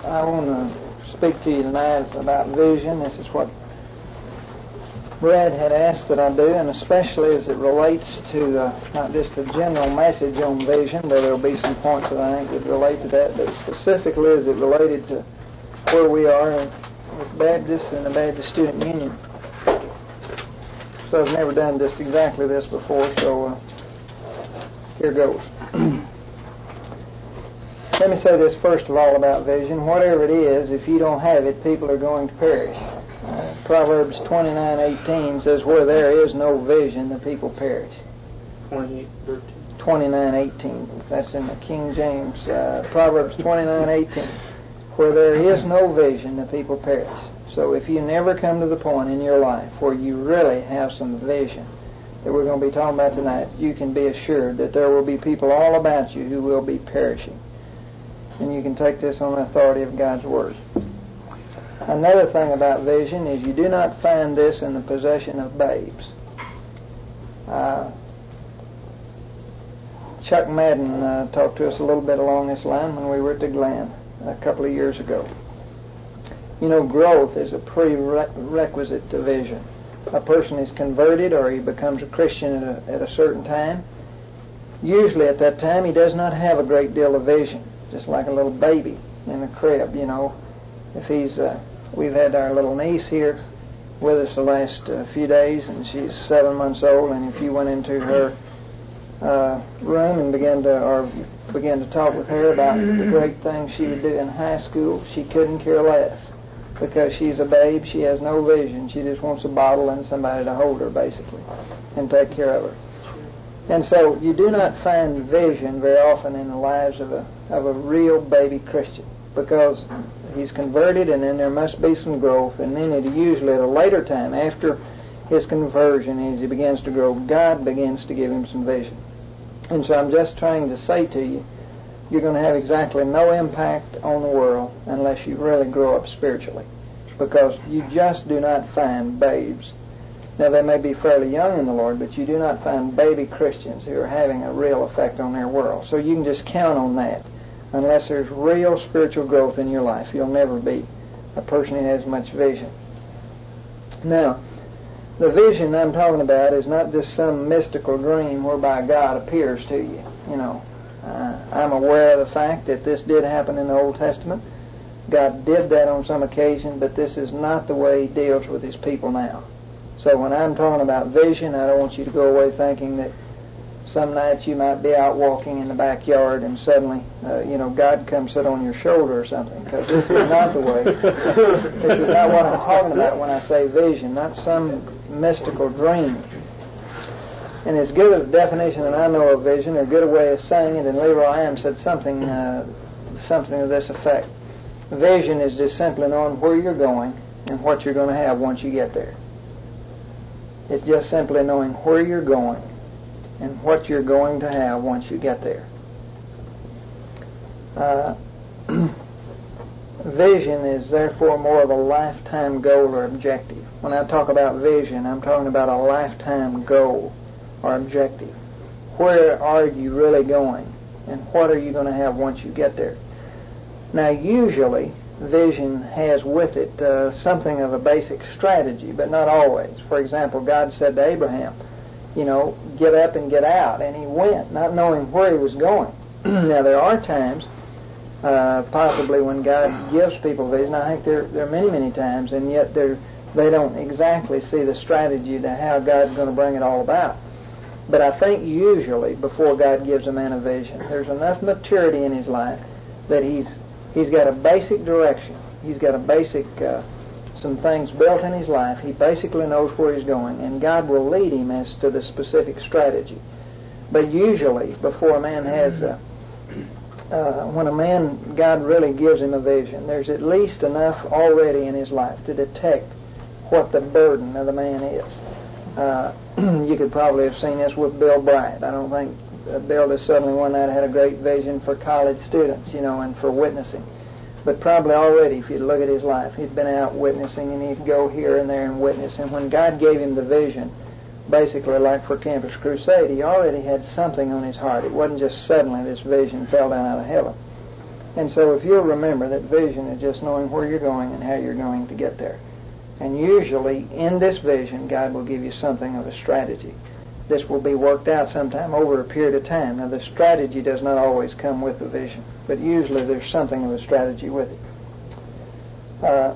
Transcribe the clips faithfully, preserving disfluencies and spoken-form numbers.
I want to speak to you tonight about vision. This is what Brad had asked that I do, and especially as it relates to uh, not just a general message on vision, though there will be some points that I think would relate to that, but specifically as it related to where we are in, with Baptists and the Baptist Student Union. So I've never done just exactly this before, so uh, here goes. Let me say this first of all about vision. Whatever it is, if you don't have it, people are going to perish. Uh, Proverbs twenty-nine eighteen says, where there is no vision, the people perish. twenty-nine eighteen. That's in the King James. Uh, Proverbs twenty-nine eighteen. Where there is no vision, the people perish. So if you never come to the point in your life where you really have some vision that we're going to be talking about tonight, you can be assured that there will be people all about you who will be perishing. And you can take this on the authority of God's Word. Another thing about vision is you do not find this in the possession of babes. Uh, Chuck Madden uh, talked to us a little bit along this line when we were at the Glen a couple of years ago. You know, growth is a prerequisite to vision. A person is converted or he becomes a Christian at a, at a certain time. Usually at that time he does not have a great deal of vision, just like a little baby in a crib, you know. If he's, uh, we've had our little niece here with us the last uh, few days, and she's seven months old, and if you went into her uh, room and began to, or began to talk with her about the great things she would do in high school, she couldn't care less. Because she's a babe, she has no vision. She just wants a bottle and somebody to hold her, basically, and take care of her. And so you do not find vision very often in the lives of a of a real baby Christian, because he's converted, and then there must be some growth, and then it usually at a later time, after his conversion, as he begins to grow, God begins to give him some vision. And so I'm just trying to say to you, you're going to have exactly no impact on the world unless you really grow up spiritually, because you just do not find babes. Now, they may be fairly young in the Lord, but you do not find baby Christians who are having a real effect on their world. So you can just count on that. Unless there's real spiritual growth in your life, you'll never be a person who has much vision. Now, the vision I'm talking about is not just some mystical dream whereby God appears to you. You know, uh, I'm aware of the fact that this did happen in the Old Testament. God did that on some occasion, but this is not the way He deals with His people now. So when I'm talking about vision, I don't want you to go away thinking that some nights you might be out walking in the backyard and suddenly, uh, you know, God comes sit on your shoulder or something, because this is not the way. This is not what I'm talking about when I say vision, not some mystical dream. And as good a definition that I know of vision, or good a way of saying it, and Leroy Am said something, uh, something to this effect. Vision is just simply knowing where you're going and what you're going to have once you get there. It's just simply knowing where you're going and what you're going to have once you get there. Uh, vision is therefore more of a lifetime goal or objective. When I talk about vision, I'm talking about a lifetime goal or objective. Where are you really going, and what are you going to have once you get there? Now, usually, vision has with it uh, something of a basic strategy, but not always. For example, God said to Abraham, you know, get up and get out. And he went, not knowing where he was going. Now, there are times, uh, possibly when God gives people vision. I think there, there are many, many times, and yet they don't exactly see the strategy to how God's going to bring it all about. But I think usually, before God gives a man a vision, there's enough maturity in his life that he's he's got a basic direction. He's got a basic... Uh, some things built in his life. He basically knows where he's going, and God will lead him as to the specific strategy. But usually, before a man has a, uh, when a man, God really gives him a vision, there's at least enough already in his life to detect what the burden of the man is. Uh, you could probably have seen this with Bill Bryant. I don't think uh, Bill just suddenly one night had a great vision for college students, you know, and for witnessing. But probably already, if you look at his life, he'd been out witnessing, and he'd go here and there and witness. And when God gave him the vision, basically like for Campus Crusade, he already had something on his heart. It wasn't just suddenly this vision fell down out of heaven. And so if you'll remember that vision is just knowing where you're going and how you're going to get there. And usually in this vision, God will give you something of a strategy. This will be worked out sometime over a period of time. Now the strategy does not always come with the vision, but usually there's something of a strategy with it. Uh,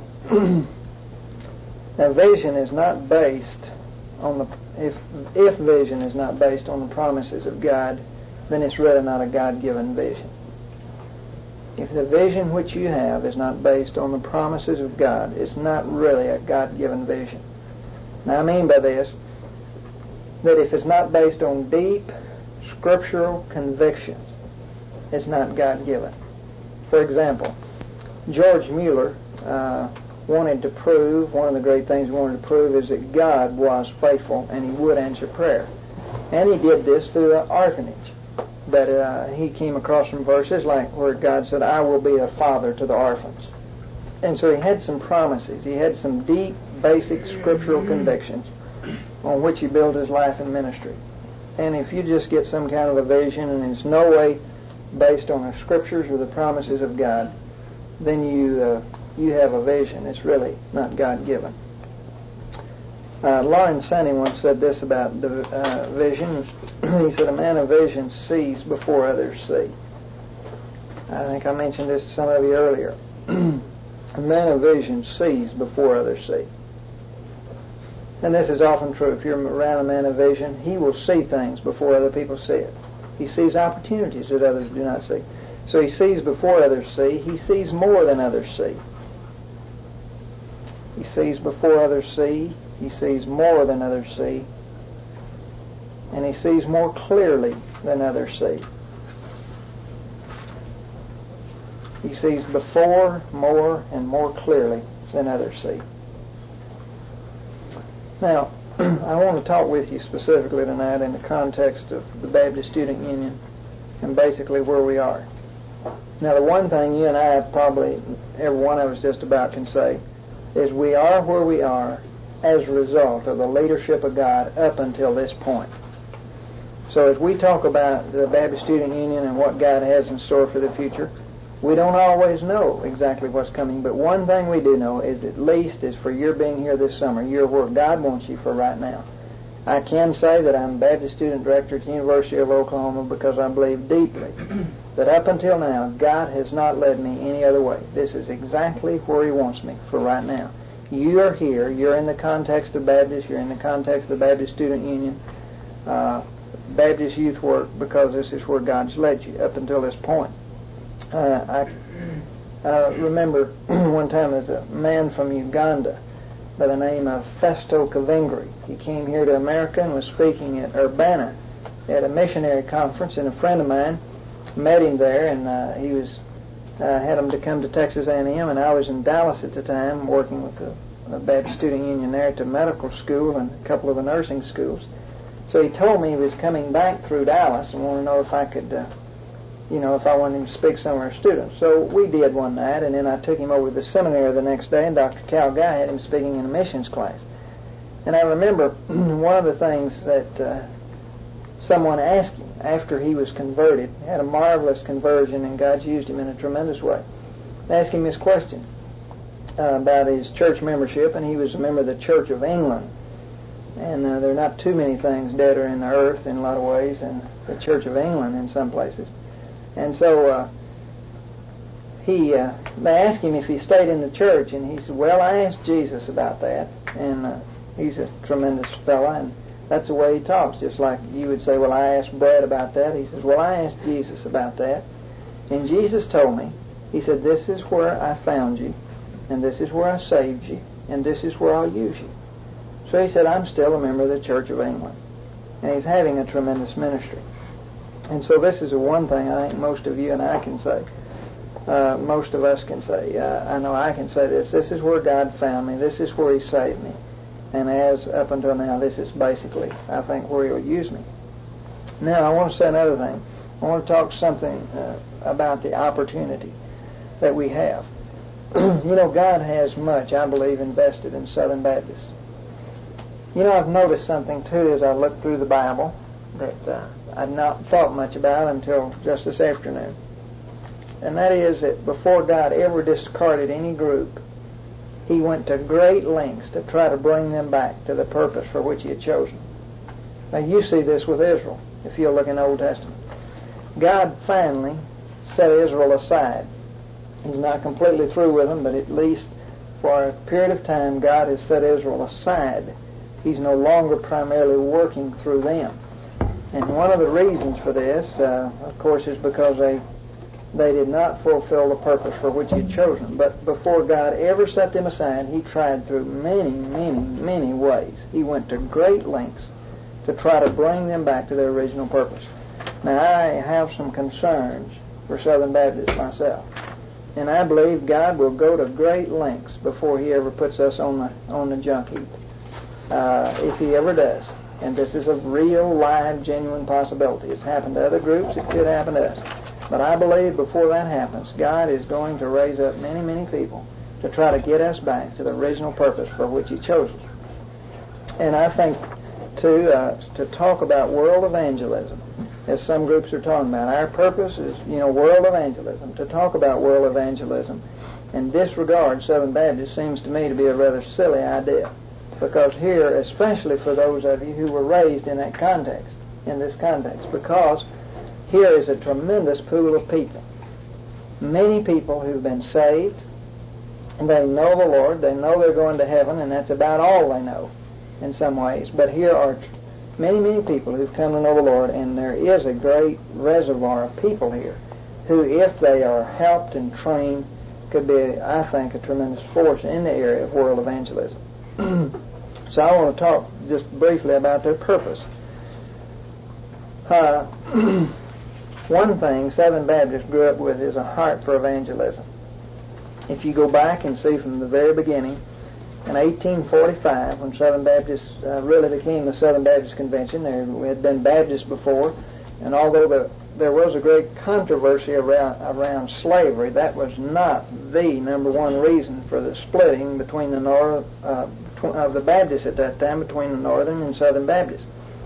now vision is not based on the, if, if vision is not based on the promises of God, then it's really not a God-given vision. If the vision which you have is not based on the promises of God, it's not really a God-given vision. Now I mean by this, that if it's not based on deep scriptural convictions, it's not God-given. For example, George Mueller uh, wanted to prove, one of the great things he wanted to prove is that God was faithful and He would answer prayer. And he did this through an orphanage. But uh, he came across some verses like where God said, I will be a father to the orphans. And so he had some promises. He had some deep, basic scriptural convictions on which he built his life and ministry. And if you just get some kind of a vision and it's no way based on the scriptures or the promises of God, then you uh, you have a vision. It's really not God-given. Uh, Lawrence Sanney once said this about the uh, vision. He said, a man of vision sees before others see. I think I mentioned this to some of you earlier. A man of vision sees before others see. And this is often true. If you're around a man of vision, he will see things before other people see it. He sees opportunities that others do not see. So he sees before others see. He sees more than others see. He sees before others see. He sees more than others see. And he sees more clearly than others see. He sees before, more, and more clearly than others see. Now, I want to talk with you specifically tonight in the context of the Baptist Student Union and basically where we are. Now, the one thing you and I probably, every one of us just about can say, is we are where we are as a result of the leadership of God up until this point. So as we talk about the Baptist Student Union and what God has in store for the future, we don't always know exactly what's coming, but one thing we do know is at least is for your being here this summer, you're where God wants you for right now. I can say that I'm Baptist Student Director at the University of Oklahoma because I believe deeply that up until now, God has not led me any other way. This is exactly where He wants me for right now. You are here. You're in the context of Baptist. You're in the context of the Baptist Student Union, uh, Baptist youth work, because this is where God's led you up until this point. Uh, I uh, remember one time there's a man from Uganda by the name of Festo Kavingri. He came here to America and was speaking at Urbana at a missionary conference, and a friend of mine met him there, and uh, he was uh, had him to come to Texas A and M, and I was in Dallas at the time working with the, the Baptist Student Union there at the medical school and a couple of the nursing schools. So he told me he was coming back through Dallas and wanted to know if I could uh, you know, if I wanted him to speak to some of our students. So we did one night, and then I took him over to the seminary the next day, and Doctor Cal Guy had him speaking in a missions class. And I remember one of the things that uh, someone asked him after he was converted, he had a marvelous conversion, and God's used him in a tremendous way. They asked him this question uh, about his church membership, and he was a member of the Church of England. And uh, there are not too many things deader in the earth in a lot of ways than the Church of England in some places. And so uh, he, uh, they asked him if he stayed in the church, and he said, well, I asked Jesus about that, and uh, he's a tremendous fella, and that's the way he talks, just like you would say, well, I asked Brad about that. He says, well, I asked Jesus about that, and Jesus told me, He said, this is where I found you, and this is where I saved you, and this is where I'll use you. So he said, I'm still a member of the Church of England, and he's having a tremendous ministry. And so this is the one thing I think most of you and I can say. Uh, most of us can say. Uh, I know I can say this. This is where God found me. This is where He saved me. And as up until now, this is basically, I think, where He'll use me. Now, I want to say another thing. I want to talk something uh, about the opportunity that we have. You know, God has much, I believe, invested in Southern Baptists. You know, I've noticed something, too, as I look through the Bible that uh, I'd not thought much about until just this afternoon. and that is that before God ever discarded any group, He went to great lengths to try to bring them back to the purpose for which He had chosen. Now you see this with Israel, if you look in the Old Testament. God finally set Israel aside. He's not completely through with them, but at least for a period of time God has set Israel aside. He's no longer primarily working through them. And one of the reasons for this, uh, of course, is because they they did not fulfill the purpose for which He had chosen. But before God ever set them aside, He tried through many, many, many ways. He went to great lengths to try to bring them back to their original purpose. Now, I have some concerns for Southern Baptists myself. And I believe God will go to great lengths before He ever puts us on the on the junk heap. Uh, if He ever does. And this is a real, live, genuine possibility. It's happened to other groups. It could happen to us. But I believe before that happens, God is going to raise up many, many people to try to get us back to the original purpose for which He chose us. And I think, too, uh, to talk about world evangelism, as some groups are talking about, our purpose is, you know, world evangelism. To talk about world evangelism and disregard Southern Baptists seems to me to be a rather silly idea. Because here, especially for those of you who were raised in that context, in this context, because here is a tremendous pool of people. Many people who've been saved, and they know the Lord, they know they're going to heaven, and that's about all they know in some ways. But here are many, many people who've come to know the Lord, and there is a great reservoir of people here who, if they are helped and trained, could be, I think, a tremendous force in the area of world evangelism. So I want to talk just briefly about their purpose. Uh, one thing Southern Baptists grew up with is a heart for evangelism. If you go back and see from the very beginning, in eighteen forty-five, when Southern Baptists uh, really became the Southern Baptist Convention, there had been Baptists before, and although the, there was a great controversy around, around slavery, that was not the number one reason for the splitting between the north uh, of the Baptists at that time, between the Northern and Southern Baptists.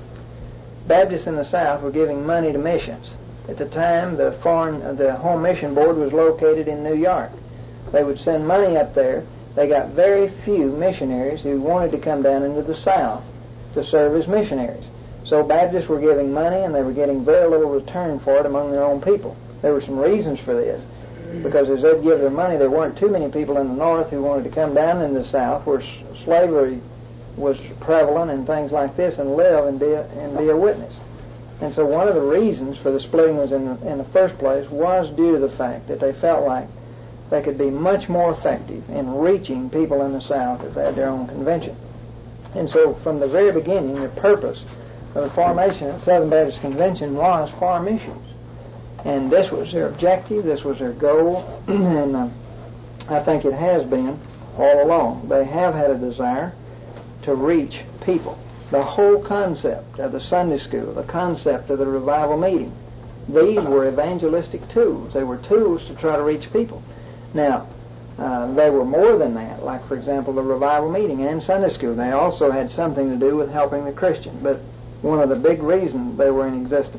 Baptists in the South were giving money to missions. At the time, the foreign, uh, the Home Mission Board was located in New York. They would send money up there. They got very few missionaries who wanted to come down into the South to serve as missionaries. So Baptists were giving money, and they were getting very little return for it among their own people. There were some reasons for this, because as they'd give their money, there weren't too many people in the North who wanted to come down into the South, where slavery was prevalent and things like this, and live and be a, and be a witness. And so one of the reasons for the splitting was in the, in the first place was due to the fact that they felt like they could be much more effective in reaching people in the South if they had their own convention. And so from the very beginning, the purpose of the formation of the Southern Baptist Convention was for missions. And this was their objective, this was their goal, and uh, I think it has been all along. They have had a desire to reach people. The whole concept of the Sunday school, the concept of the revival meeting, these were evangelistic tools. They were tools to try to reach people. Now, uh, they were more than that, like, for example, the revival meeting and Sunday school. They also had something to do with helping the Christian. But one of the big reasons they were in existence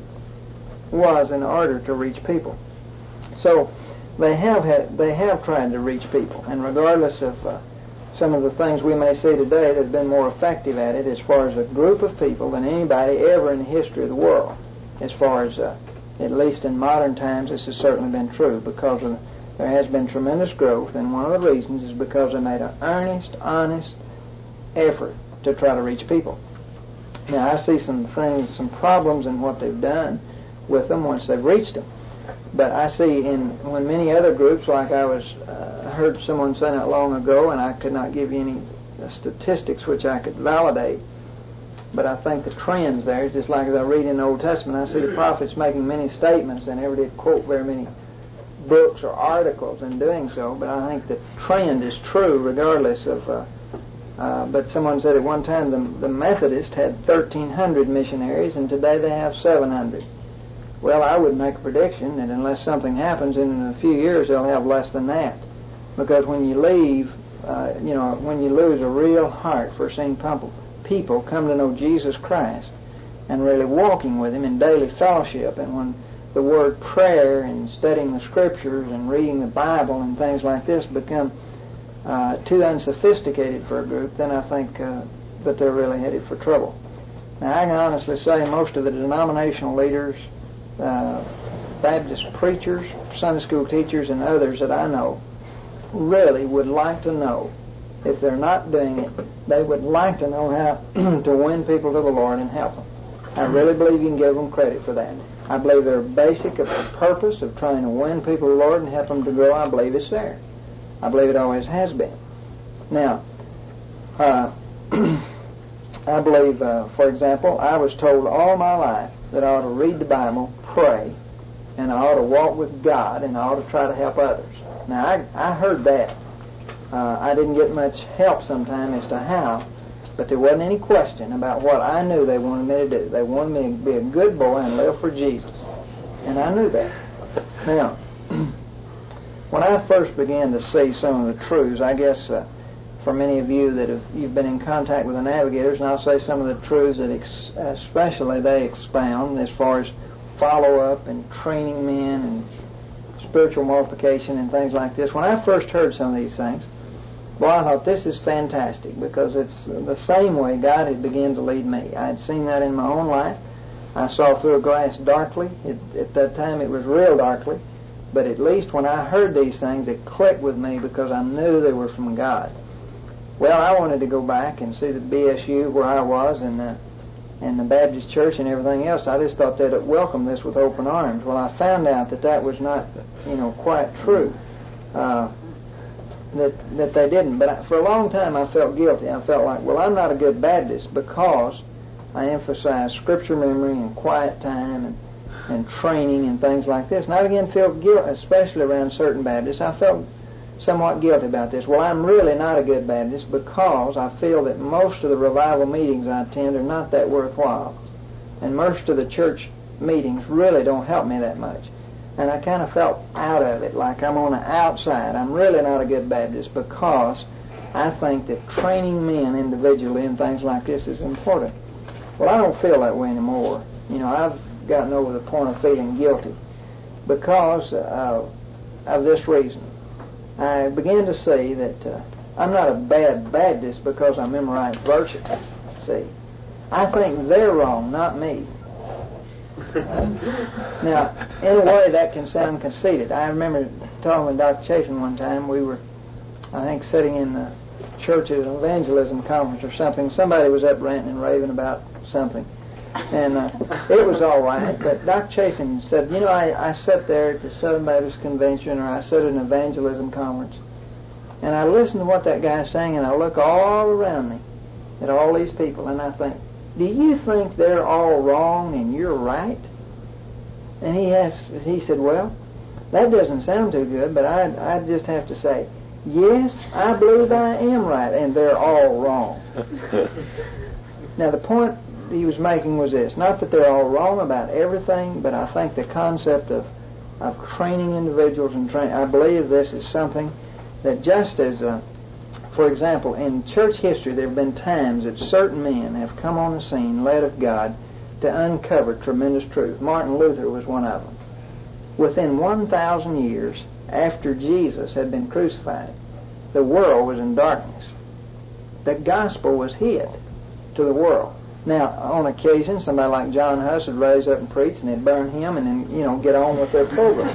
was in order to reach people. So they have had, they have tried to reach people, and regardless of uh, some of the things we may see today, they've been more effective at it as far as a group of people than anybody ever in the history of the world. As far as, uh, at least in modern times, this has certainly been true, because of, there has been tremendous growth, and one of the reasons is because they made an earnest, honest effort to try to reach people. Now, I see some things, some problems in what they've done with them once they've reached them. But I see in when many other groups, like I was uh, heard someone say not long ago, and I could not give you any uh, statistics which I could validate, but I think the trends there is just like as I read in the Old Testament, I see the prophets making many statements. They never did quote very many books or articles in doing so, but I think the trend is true regardless of... Uh, uh, but someone said at one time the, the Methodists had thirteen hundred missionaries, and today they have seven hundred. Well, I would make a prediction that unless something happens in a few years, they'll have less than that. Because when you leave, uh, you know, when you lose a real heart for seeing people come to know Jesus Christ and really walking with Him in daily fellowship, and when the word prayer and studying the Scriptures and reading the Bible and things like this become uh, too unsophisticated for a group, then I think uh, that they're really headed for trouble. Now, I can honestly say most of the denominational leaders, uh, Baptist preachers, Sunday school teachers, and others that I know really would like to know, if they're not doing it, they would like to know how to win people to the Lord and help them. I really believe you can give them credit for that. I believe their basic of the purpose of trying to win people to the Lord and help them to grow, I believe it's there. I believe it always has been. Now, uh, I believe, uh, for example, I was told all my life that I ought to read the Bible, pray, and I ought to walk with God, and I ought to try to help others. Now, I, I heard that. Uh, I didn't get much help sometimes as to how, but there wasn't any question about what I knew they wanted me to do. They wanted me to be a good boy and live for Jesus. And I knew that. Now, when I first began to see some of the truths, I guess uh, for many of you that have you've been in contact with the Navigators, and I'll say some of the truths that ex- especially they expound as far as follow-up and training men and spiritual multiplication and things like this. When I first heard some of these things, boy, I thought this is fantastic, because it's the same way God had begun to lead me. I had seen that in my own life. I saw through a glass darkly. It, at that time it was real darkly. But at least when I heard these things, it clicked with me because I knew they were from God. Well, I wanted to go back and see the B S U where I was and the, and the Baptist church and everything else. I just thought they'd welcome this with open arms. Well, I found out that that was not, you know, quite true. Uh, that that they didn't. But I, for a long time I felt guilty. I felt like, well, I'm not a good Baptist because I emphasize Scripture memory and quiet time and, and training and things like this. And I began to feel guilt, especially around certain Baptists. I felt somewhat guilty about this. Well, I'm really not a good Baptist because I feel that most of the revival meetings I attend are not that worthwhile. And most of the church meetings really don't help me that much. And I kind of felt out of it, like I'm on the outside. I'm really not a good Baptist because I think that training men individually and things like this is important. Well, I don't feel that way anymore. You know, I've gotten over the point of feeling guilty because uh, of this reason. I began to see that uh, I'm not a bad Baptist because I memorize verses. See, I think they're wrong, not me. Now, in a way, that can sound conceited. I remember talking with Doctor Chafin one time. We were, I think, sitting in the church at an evangelism conference or something. Somebody was up ranting and raving about something. And uh, it was all right, but Doctor Chafin said, you know, I, I sat there at the Southern Baptist Convention, or I sat at an evangelism conference, and I listened to what that guy's saying, and I look all around me at all these people, and I think, do you think they're all wrong and you're right? And he asked, he said, well, that doesn't sound too good, but I I just have to say, yes, I believe I am right, and they're all wrong. Now, the point he was making was this, not that they're all wrong about everything, but I think the concept of of training individuals and train, I believe this is something that just as, uh, for example, in church history there have been times that certain men have come on the scene, led of God, to uncover tremendous truth. Martin Luther was one of them. Within one thousand years after Jesus had been crucified, the world was in darkness. The gospel was hid to the world. Now, on occasion, somebody like John Huss would raise up and preach, and they'd burn him, and then, you know, get on with their program.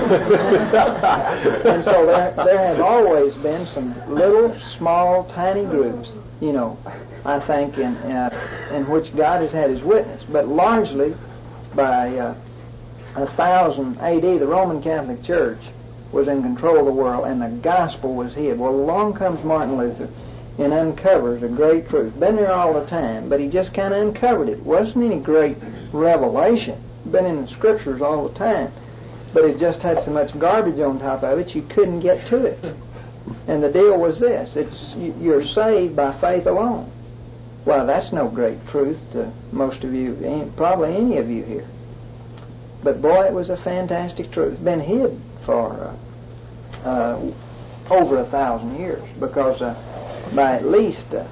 And so there, there have always been some little, small, tiny groups, you know, I think, in uh, in which God has had His witness. But largely, by uh, one thousand A D, the Roman Catholic Church was in control of the world, and the gospel was hid. Well, along comes Martin Luther and uncovers a great truth. Been there all the time, but he just kind of uncovered it. It wasn't any great revelation. Been in the Scriptures all the time, but it just had so much garbage on top of it you couldn't get to it. And the deal was this: it's you're saved by faith alone. Well, that's no great truth to most of you, probably any of you here. But boy, it was a fantastic truth. It's been hid for uh, uh, over a thousand years because. Uh, By at least uh,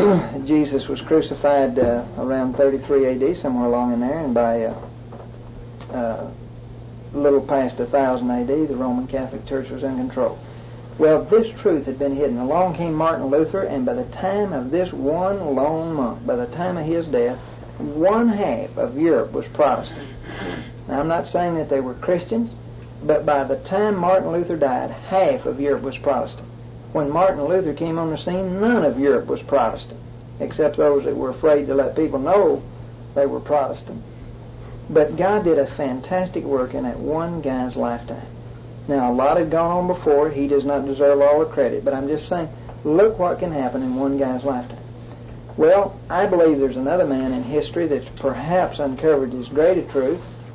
Jesus was crucified uh, around thirty-three A D, somewhere along in there, and by uh, uh, a little past one thousand A D, the Roman Catholic Church was in control. Well, this truth had been hidden. Along came Martin Luther, and by the time of this one lone monk, by the time of his death, one half of Europe was Protestant. Now, I'm not saying that they were Christians, but by the time Martin Luther died, half of Europe was Protestant. When Martin Luther came on the scene, none of Europe was Protestant, except those that were afraid to let people know they were Protestant. But God did a fantastic work in that one guy's lifetime. Now, a lot had gone on before. He does not deserve all the credit, but I'm just saying, look what can happen in one guy's lifetime. Well, I believe there's another man in history that's perhaps uncovered as great a truth,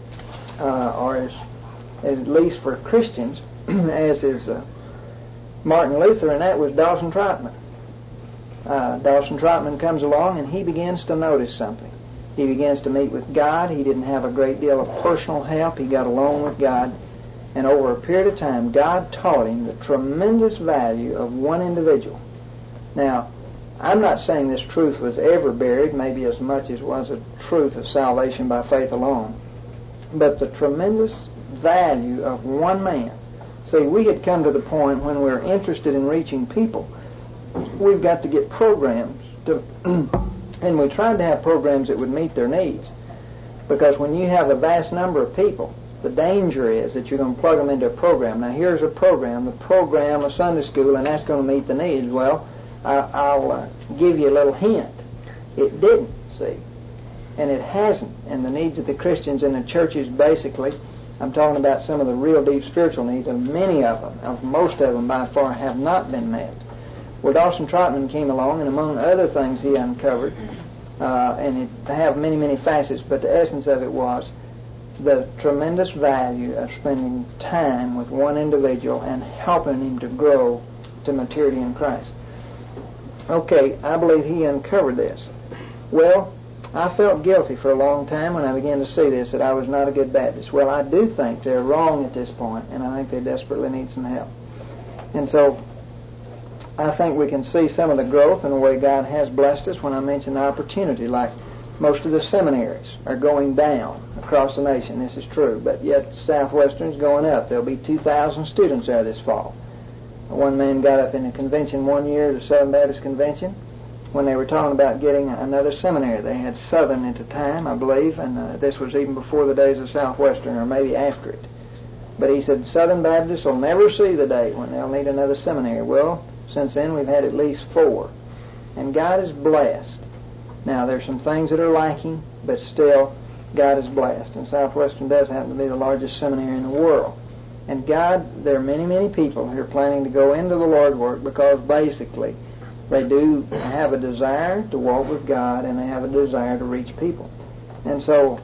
uh, or as, at least for Christians, as is uh, Martin Luther, and that was Dawson Trotman. Uh, Dawson Trotman comes along, and he begins to notice something. He begins to meet with God. He didn't have a great deal of personal help. He got alone with God. And over a period of time, God taught him the tremendous value of one individual. Now, I'm not saying this truth was ever buried, maybe as much as was a truth of salvation by faith alone, but the tremendous value of one man. See, we had come to the point when we're interested in reaching people, we've got to get programs to, and we tried to have programs that would meet their needs, because when you have a vast number of people, the danger is that you're going to plug them into a program. Now, here's a program, the program of Sunday school, and that's going to meet the needs. Well, I, I'll uh, give you a little hint. It didn't, see, and it hasn't. And the needs of the Christians in the churches, basically, I'm talking about some of the real deep spiritual needs, and many of them, of most of them by far, have not been met. Well, Dawson Trotman came along, and among other things he uncovered, uh, and it have many, many facets, but the essence of it was the tremendous value of spending time with one individual and helping him to grow to maturity in Christ. Okay, I believe he uncovered this. Well, I felt guilty for a long time when I began to see this, that I was not a good Baptist. Well, I do think they're wrong at this point, and I think they desperately need some help. And so I think we can see some of the growth in the way God has blessed us when I mentioned the opportunity, like most of the seminaries are going down across the nation. This is true, but yet Southwestern's going up. There'll be two thousand students there this fall. One man got up in a convention one year, the Southern Baptist Convention, when they were talking about getting another seminary. They had Southern at the time, I believe, and uh, this was even before the days of Southwestern, or maybe after it. But he said Southern Baptists will never see the day when they'll need another seminary. Well, since then we've had at least four. And God is blessed. Now, there's some things that are lacking, but still, God is blessed. And Southwestern does happen to be the largest seminary in the world. And God, there are many, many people who are planning to go into the Lord work because basically they do have a desire to walk with God and they have a desire to reach people. And so,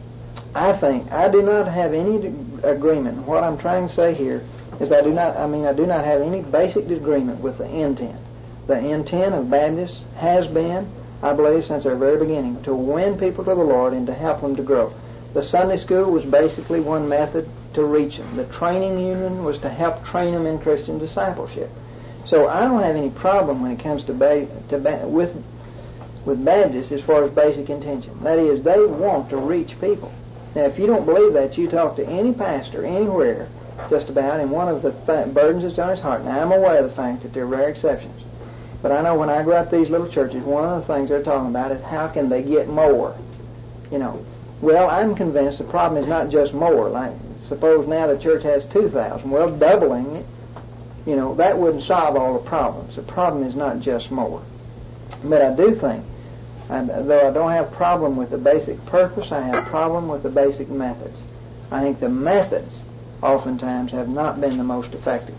I think, I do not have any agreement. What I'm trying to say here is I do not, I mean, I do not have any basic disagreement with the intent. The intent of Baptists has been, I believe, since their very beginning, to win people to the Lord and to help them to grow. The Sunday school was basically one method to reach them. The training union was to help train them in Christian discipleship. So I don't have any problem when it comes to, ba- to ba- with with Baptists as far as basic intention. That is, they want to reach people. Now, if you don't believe that, you talk to any pastor anywhere, just about, and one of the th- burdens that's on his heart. Now, I'm aware of the fact that there are rare exceptions. But I know when I go out to these little churches, one of the things they're talking about is how can they get more? You know, well, I'm convinced the problem is not just more. Like, suppose now the church has two thousand. Well, doubling it, you know, that wouldn't solve all the problems. The problem is not just more. But I do think, and though I don't have a problem with the basic purpose, I have a problem with the basic methods. I think the methods oftentimes have not been the most effective.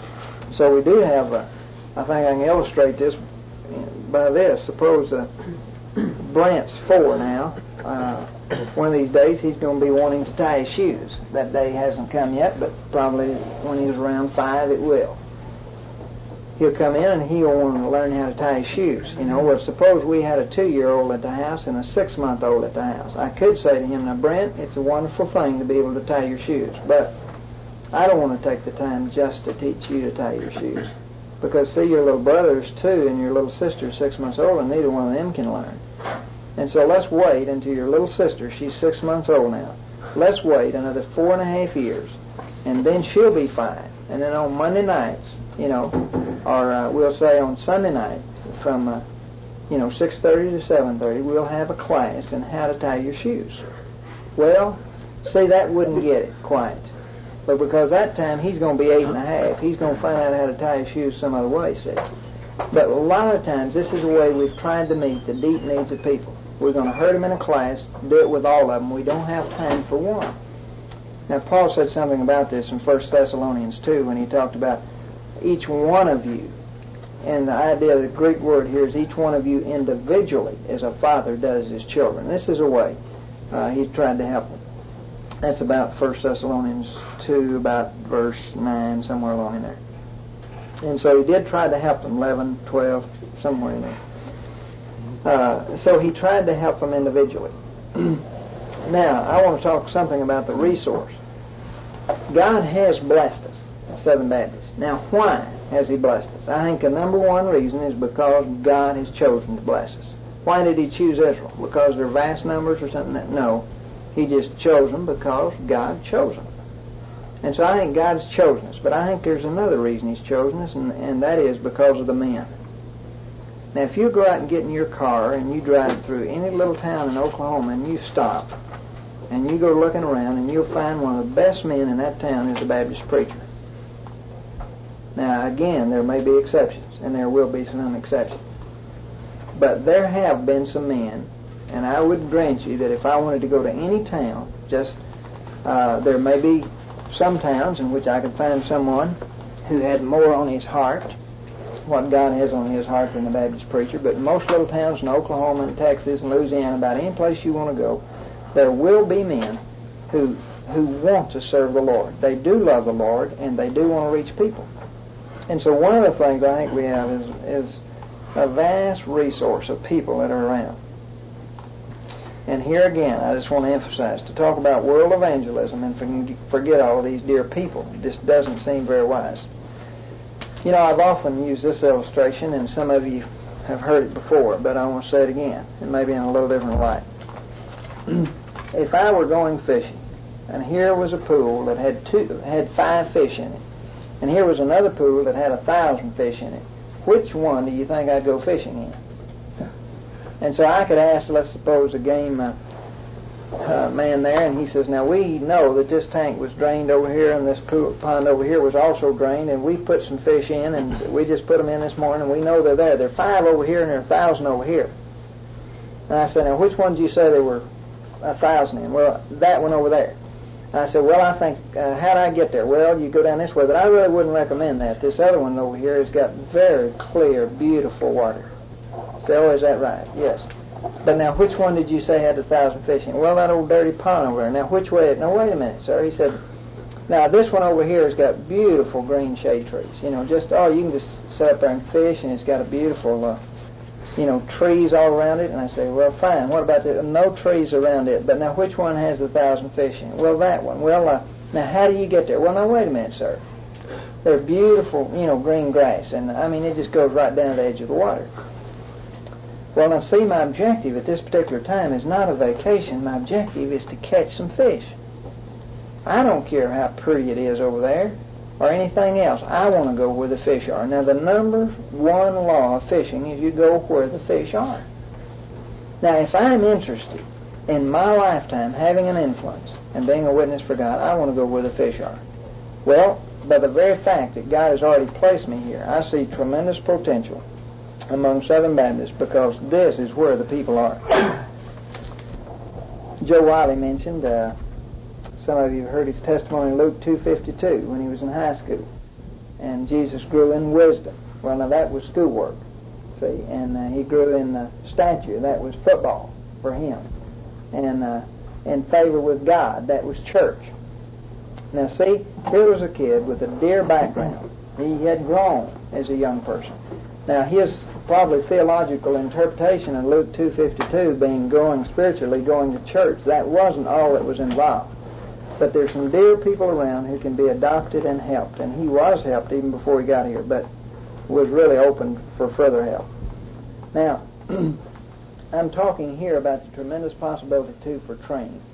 So we do have a I think I can illustrate this by this. Suppose uh, Brent's four now. Uh, one of these days he's going to be wanting to tie his shoes. That day hasn't come yet, but probably when he's around five it will. He'll come in and he'll want to learn how to tie his shoes. You know, well, suppose we had a two-year-old at the house and a six-month-old at the house. I could say to him, now, Brent, it's a wonderful thing to be able to tie your shoes, but I don't want to take the time just to teach you to tie your shoes. Because, see, your little brother's two and your little sister's six months old, and neither one of them can learn. And so let's wait until your little sister, she's six months old now, let's wait another four and a half years, and then she'll be fine. And then on Monday nights, you know, or uh, we'll say on Sunday night from, uh, you know, six thirty to seven thirty, we'll have a class in how to tie your shoes. Well, see, that wouldn't get it quite. But because that time he's going to be eight and a half, he's going to find out how to tie his shoes some other way, see. But a lot of times this is a way we've tried to meet the deep needs of people. We're going to herd them in a class, do it with all of them. We don't have time for one. Now, Paul said something about this in First Thessalonians two when he talked about each one of you. And the idea of the Greek word here is each one of you individually, as a father does his children. This is a way uh, he tried to help them. That's about First Thessalonians two, about verse nine, somewhere along in there. And so he did try to help them, eleven, twelve, somewhere in there. Uh, so he tried to help them individually. Now, I want to talk something about the resource. God has blessed us, Southern Baptists. Now, why has he blessed us? I think the number one reason is because God has chosen to bless us. Why did he choose Israel? Because they're vast numbers or something? That, no. He just chose them because God chose them. And so I think God's chosen us. But I think there's another reason he's chosen us, and, and that is because of the men. Now, if you go out and get in your car and you drive through any little town in Oklahoma and you stop and you go looking around, and you'll find one of the best men in that town is a Baptist preacher. Now, again, there may be exceptions, and there will be some exceptions. But there have been some men, and I would grant you that if I wanted to go to any town, just uh, there may be some towns in which I could find someone who had more on his heart, what God has on his heart, than the Baptist preacher. But in most little towns in Oklahoma and Texas and Louisiana, about any place you want to go, there will be men who who want to serve the Lord. They do love the Lord, and they do want to reach people. And so one of the things I think we have is, is a vast resource of people that are around. And here again, I just want to emphasize, to talk about world evangelism and forget all of these dear people, it just doesn't seem very wise. You know, I've often used this illustration, and some of you have heard it before, but I want to say it again, and maybe in a little different light. If I were going fishing, and here was a pool that had two, had five fish in it, and here was another pool that had a thousand fish in it, which one do you think I'd go fishing in? And so I could ask, let's suppose, a game uh, uh, man there, and he says, now we know that this tank was drained over here, and this pool, pond over here was also drained, and we put some fish in, and we just put them in this morning, and we know they're there. There are five over here, and there are a thousand over here. And I said, now which one did you say there were a thousand in? Well, that one over there. And I said, well, I think, uh, how do I get there? Well, you go down this way, but I really wouldn't recommend that. This other one over here has got very clear, beautiful water. So, oh, is that right? Yes. But now, which one did you say had a thousand fish in? Well, that old dirty pond over there. Now, which way? Now, wait a minute, sir. He said, now, this one over here has got beautiful green shade trees. You know, just, oh, you can just sit up there and fish, and it's got a beautiful, uh, you know, trees all around it. And I say, well, fine. What about the, no trees around it? But now, which one has a thousand fish in it? Well, that one. Well, uh, now, how do you get there? Well, now, wait a minute, sir. They're beautiful, you know, green grass. And, I mean, it just goes right down to the edge of the water. Well, now, see, my objective at this particular time is not a vacation. My objective is to catch some fish. I don't care how pretty it is over there or anything else. I want to go where the fish are. Now, the number one law of fishing is you go where the fish are. Now, if I'm interested in my lifetime having an influence and being a witness for God, I want to go where the fish are. Well, by the very fact that God has already placed me here, I see tremendous potential among Southern Baptists, because this is where the people are. Joe Wiley mentioned, uh, some of you have heard his testimony in Luke two fifty-two when he was in high school, and Jesus grew in wisdom. Well, now that was schoolwork, see, and uh, he grew in uh, stature. That was football for him, and uh, in favor with God. That was church. Now, see, here was a kid with a dear background. He had grown as a young person. Now, his probably theological interpretation of Luke two fifty-two being going spiritually, going to church, that wasn't all that was involved. But there's some dear people around who can be adopted and helped, and he was helped even before he got here, but was really open for further help. Now, I'm talking here about the tremendous possibility, too, for training.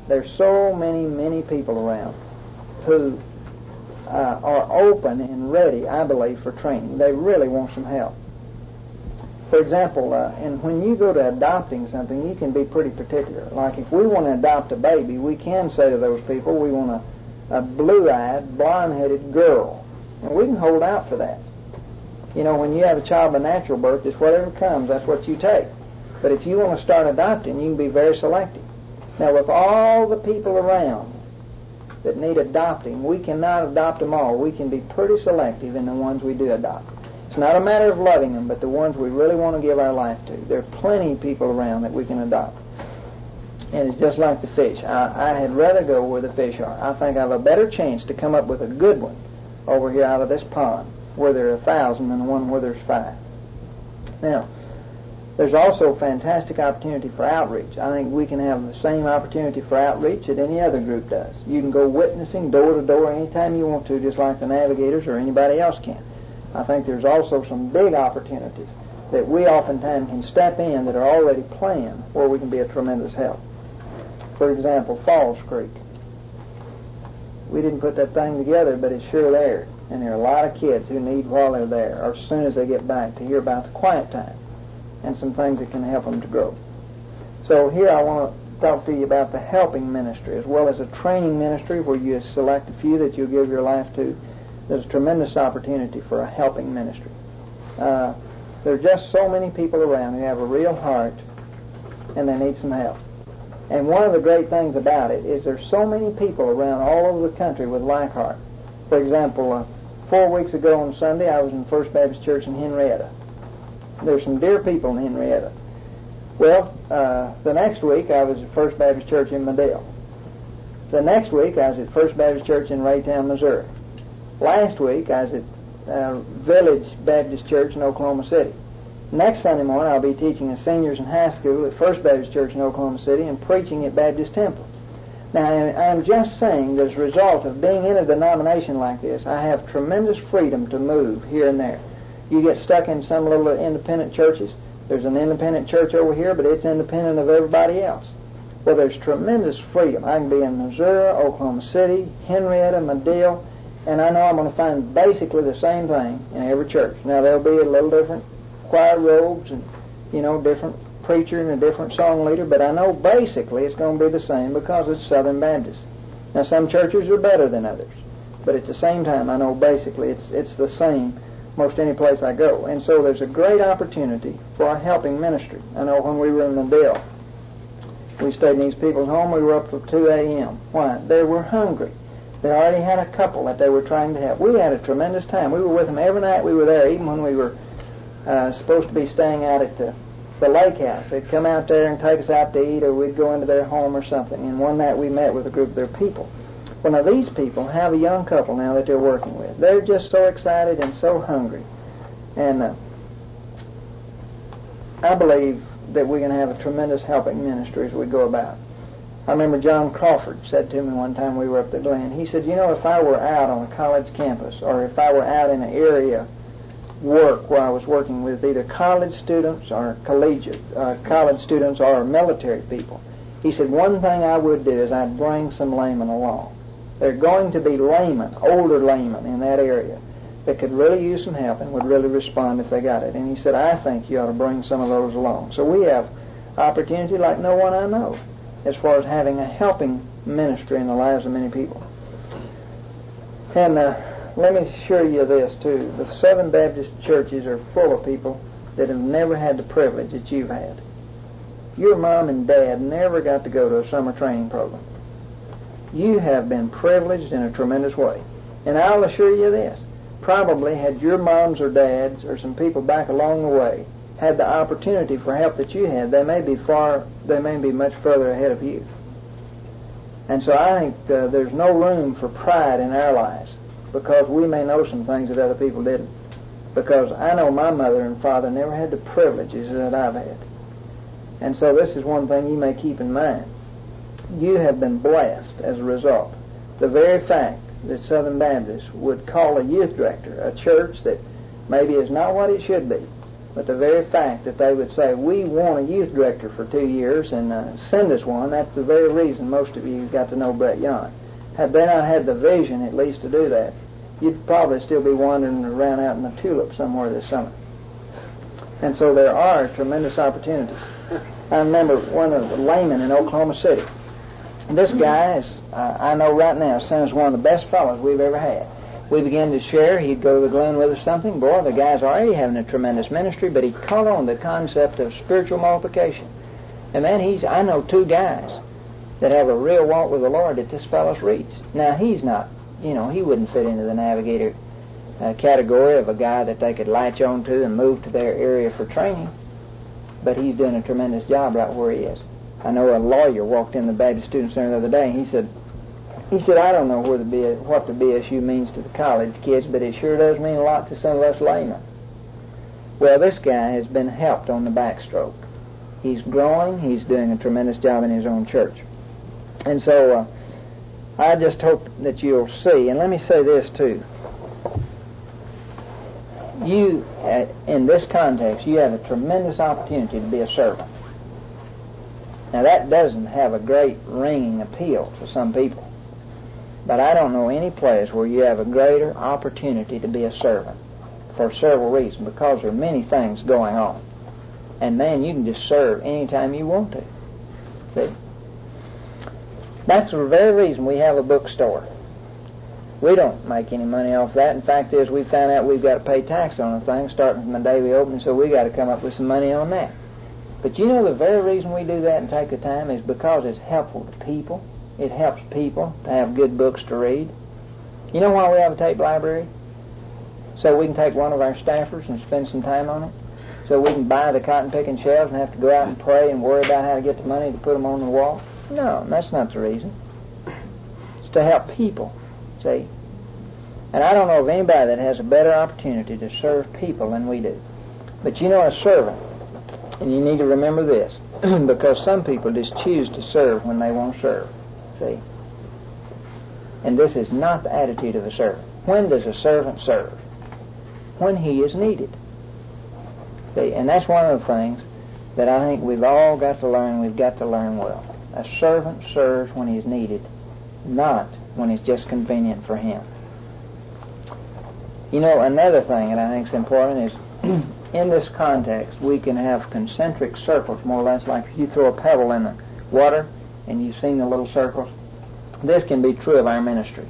There's so many, many people around who uh, are open and ready, I believe, for training. They really want some help. For example, uh, and when you go to adopting something, you can be pretty particular. Like if we want to adopt a baby, we can say to those people, we want a, a blue-eyed, blonde-headed girl. And we can hold out for that. You know, when you have a child by natural birth, it's whatever comes, that's what you take. But if you want to start adopting, you can be very selective. Now, with all the people around that need adopting, we cannot adopt them all. We can be pretty selective in the ones we do adopt. It's not a matter of loving them, but the ones we really want to give our life to. There are plenty of people around that we can adopt. And it's just like the fish. I, I had rather go where the fish are. I think I have a better chance to come up with a good one over here out of this pond where there are a thousand than the one where there's five. Now, there's also fantastic opportunity for outreach. I think we can have the same opportunity for outreach that any other group does. You can go witnessing door to door anytime you want to, just like the Navigators or anybody else can. I think there's also some big opportunities that we oftentimes can step in that are already planned where we can be a tremendous help. For example, Falls Creek. We didn't put that thing together, but it's sure there. And there are a lot of kids who need while they're there or as soon as they get back to hear about the quiet time and some things that can help them to grow. So here I want to talk to you about the helping ministry as well as a training ministry where you select a few that you'll give your life to. There's a tremendous opportunity for a helping ministry. Uh, there are just so many people around who have a real heart and they need some help. And one of the great things about it is there's so many people around all over the country with like heart. For example, uh, four weeks ago on Sunday I was in First Baptist Church in Henrietta. There's some dear people in Henrietta. Well, uh, the next week I was at First Baptist Church in Medill. The next week I was at First Baptist Church in Raytown, Missouri. Last week I was at uh, Village Baptist Church in Oklahoma City. Next Sunday morning I'll be teaching the seniors in high school at First Baptist Church in Oklahoma City and preaching at Baptist Temple. Now, I'm just saying that as a result of being in a denomination like this, I have tremendous freedom to move here and there. You get stuck in some little independent churches. There's an independent church over here, but it's independent of everybody else. Well, there's tremendous freedom. I can be in Missouri, Oklahoma City, Henrietta, Medill, and I know I'm going to find basically the same thing in every church. Now, there'll be a little different choir robes and, you know, different preacher and a different song leader, but I know basically it's going to be the same because it's Southern Baptist. Now, some churches are better than others, but at the same time, I know basically it's it's the same most any place I go. And so there's a great opportunity for a helping ministry. I know when we were in Medill, we stayed in these people's home, we were up till two a.m. Why? They were hungry. They already had a couple that they were trying to help. We had a tremendous time. We were with them every night we were there, even when we were uh, supposed to be staying out at the the lake house. They'd come out there and take us out to eat, or we'd go into their home or something. And one night we met with a group of their people. Well, now these people have a young couple now that they're working with. They're just so excited and so hungry. And uh, I believe that we're going to have a tremendous helping ministry as we go about. I remember John Crawford said to me one time we were up at Glen, he said, you know, if I were out on a college campus or if I were out in an area work where I was working with either college students or collegiate uh, college students or military people, he said one thing I would do is I'd bring some laymen along. There are going to be laymen, older laymen in that area that could really use some help and would really respond if they got it. And he said, I think you ought to bring some of those along. So we have opportunity like no one I know as far as having a helping ministry in the lives of many people. And uh, let me assure you this, too. The Southern Baptist churches are full of people that have never had the privilege that you've had. Your mom and dad never got to go to a summer training program. You have been privileged in a tremendous way. And I'll assure you this, probably had your moms or dads or some people back along the way had the opportunity for help that you had, they may be far, they may be much further ahead of you. And so I think uh, there's no room for pride in our lives, because we may know some things that other people didn't. Because I know my mother and father never had the privileges that I've had. And so this is one thing you may keep in mind. You have been blessed as a result. The very fact that Southern Baptist would call a youth director, a church that maybe is not what it should be, But the very fact that they would say, we want a youth director for two years and uh, send us one, that's the very reason most of you got to know Brett Young. Had they not had the vision at least to do that, you'd probably still be wandering around out in the tulip somewhere this summer. And so there are tremendous opportunities. I remember one of the laymen in Oklahoma City. This guy is, uh, I know right now, sounds one of the best fellows we've ever had. We began to share. He'd go to the Glen with us something. Boy, the guy's already having a tremendous ministry, but he caught on the concept of spiritual multiplication. And man, he's, I know two guys that have a real walk with the Lord that this fellow's reached. Now, he's not, you know, he wouldn't fit into the navigator uh, category of a guy that they could latch on to and move to their area for training. But he's doing a tremendous job right where he is. I know a lawyer walked in the Baptist Student Center the other day, and he said, he said, I don't know where the B- what the B S U means to the college kids, but it sure does mean a lot to some of us laymen. Well, this guy has been helped on the backstroke. He's growing. He's doing a tremendous job in his own church. And so uh, I just hope that you'll see. And let me say this, too. You, uh, in this context, you have a tremendous opportunity to be a servant. Now, that doesn't have a great ringing appeal to some people. But I don't know any place where you have a greater opportunity to be a servant for several reasons, because there are many things going on. And, man, you can just serve anytime you want to. See? That's the very reason we have a bookstore. We don't make any money off that. In fact, is we found out we've got to pay tax on the thing starting from the day we open, so we got to come up with some money on that. But you know the very reason we do that and take the time is because it's helpful to people. It helps people to have good books to read. You know why we have a tape library? So we can take one of our staffers and spend some time on it. So we can buy the cotton-picking shelves and have to go out and pray and worry about how to get the money to put them on the wall. No, that's not the reason. It's to help people, see? And I don't know of anybody that has a better opportunity to serve people than we do. But you know, a servant, and you need to remember this, because some people just choose to serve when they won't serve, see? And this is not the attitude of a servant. When does a servant serve? When he is needed. See, and that's one of the things that I think we've all got to learn, we've got to learn well. A servant serves when he's needed, not when it's just convenient for him. You know, another thing that I think is important is, in this context, we can have concentric circles, more or less, like if you throw a pebble in the water and you've seen the little circles. This can be true of our ministry.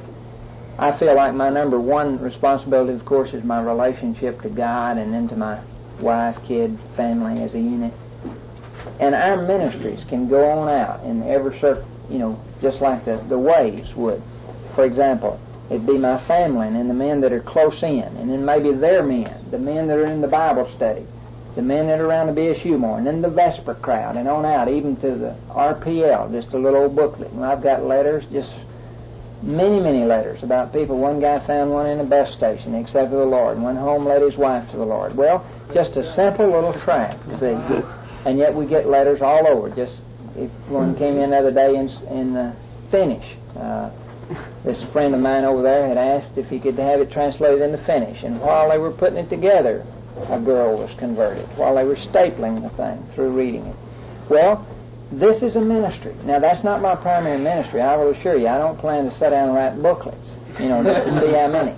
I feel like my number one responsibility, of course, is my relationship to God and then to my wife, kid, family as a unit. And our ministries can go on out in every circle, you know, just like the, the waves would. For example, it'd be my family and then the men that are close in, and then maybe their men, the men that are in the Bible study, the men that are around the B S U more, and then the Vesper crowd, and on out, even to the R P L, just a little old booklet. And I've got letters, just many, many letters about people. One guy found one in a bus station, he accepted the Lord, and went home, led his wife to the Lord. Well, just a simple little tract, see. And yet we get letters all over. Just if one came in the other day in, in uh, Finnish. Uh, this friend of mine over there had asked if he could have it translated into Finnish. And while they were putting it together, a girl was converted. While they were stapling the thing through reading it. Well, this is a ministry. Now, that's not my primary ministry. I will assure you, I don't plan to sit down and write booklets, you know, just to see how many.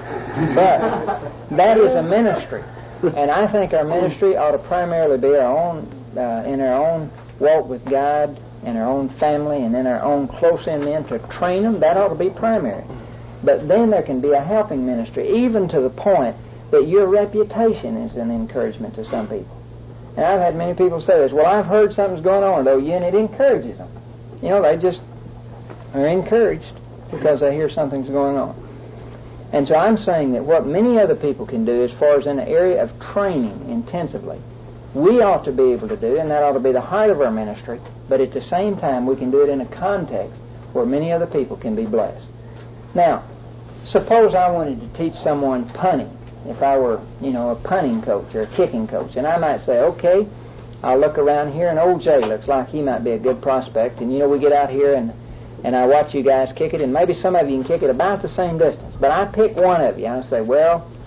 But that is a ministry. And I think our ministry ought to primarily be our own, uh, in our own walk with God, in our own family, and in our own close-in men to train them. That ought to be primary. But then there can be a helping ministry, even to the point that your reputation is an encouragement to some people. And I've had many people say this, well, I've heard something's going on, though, and it encourages them. You know, they just are encouraged because they hear something's going on. And so I'm saying that what many other people can do as far as in the area of training intensively, we ought to be able to do, and that ought to be the height of our ministry, but at the same time we can do it in a context where many other people can be blessed. Now, suppose I wanted to teach someone punting, if I were, you know, a punting coach or a kicking coach, and I might say, okay, I'll look around here, and old Jay looks like he might be a good prospect, and you know, we get out here and and I watch you guys kick it, and maybe some of you can kick it about the same distance, but I pick one of you. I say, well,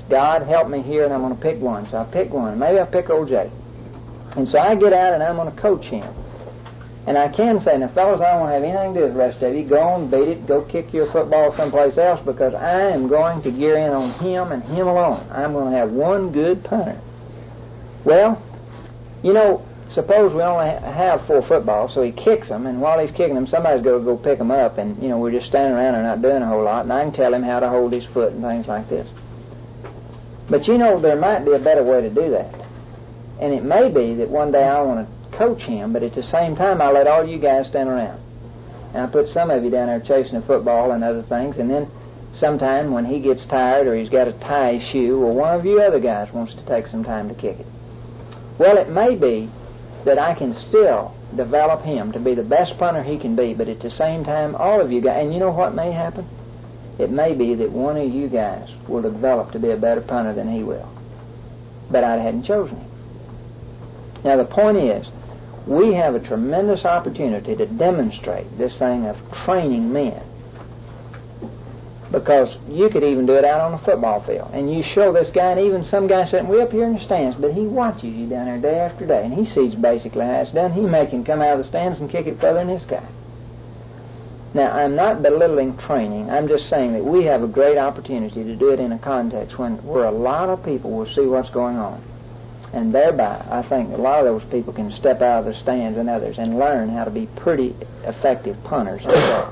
God, help me here, and I'm going to pick one. So I pick one. Maybe I pick old Jay. And so I get out, and I'm going to coach him. And I can say, now, fellas, I don't want to have anything to do with the rest of you. Go on, beat it. Go kick your football someplace else, because I am going to gear in on him and him alone. I'm going to have one good punter. Well, you know, suppose we only have four footballs, so he kicks them, and while he's kicking them, somebody's got to go pick them up, and, you know, we're just standing around and not doing a whole lot, and I can tell him how to hold his foot and things like this. But, you know, there might be a better way to do that. And it may be that one day I want to coach him, but at the same time I'll let all you guys stand around. And I put some of you down there chasing the football and other things, and then sometime when he gets tired or he's got to tie his shoe, or one of you other guys wants to take some time to kick it. Well, it may be that I can still develop him to be the best punter he can be, but at the same time, all of you guys, and you know what may happen? It may be that one of you guys will develop to be a better punter than he will. But I hadn't chosen him. Now, the point is, we have a tremendous opportunity to demonstrate this thing of training men. Because you could even do it out on the football field. And you show this guy, and even some guy sitting way up here in the stands, but he watches you down there day after day, and he sees basically how it's done. He may can come out of the stands and kick it further than this guy. Now, I'm not belittling training. I'm just saying that we have a great opportunity to do it in a context when where a lot of people will see what's going on. And thereby, I think a lot of those people can step out of the stands and others and learn how to be pretty effective punters themselves.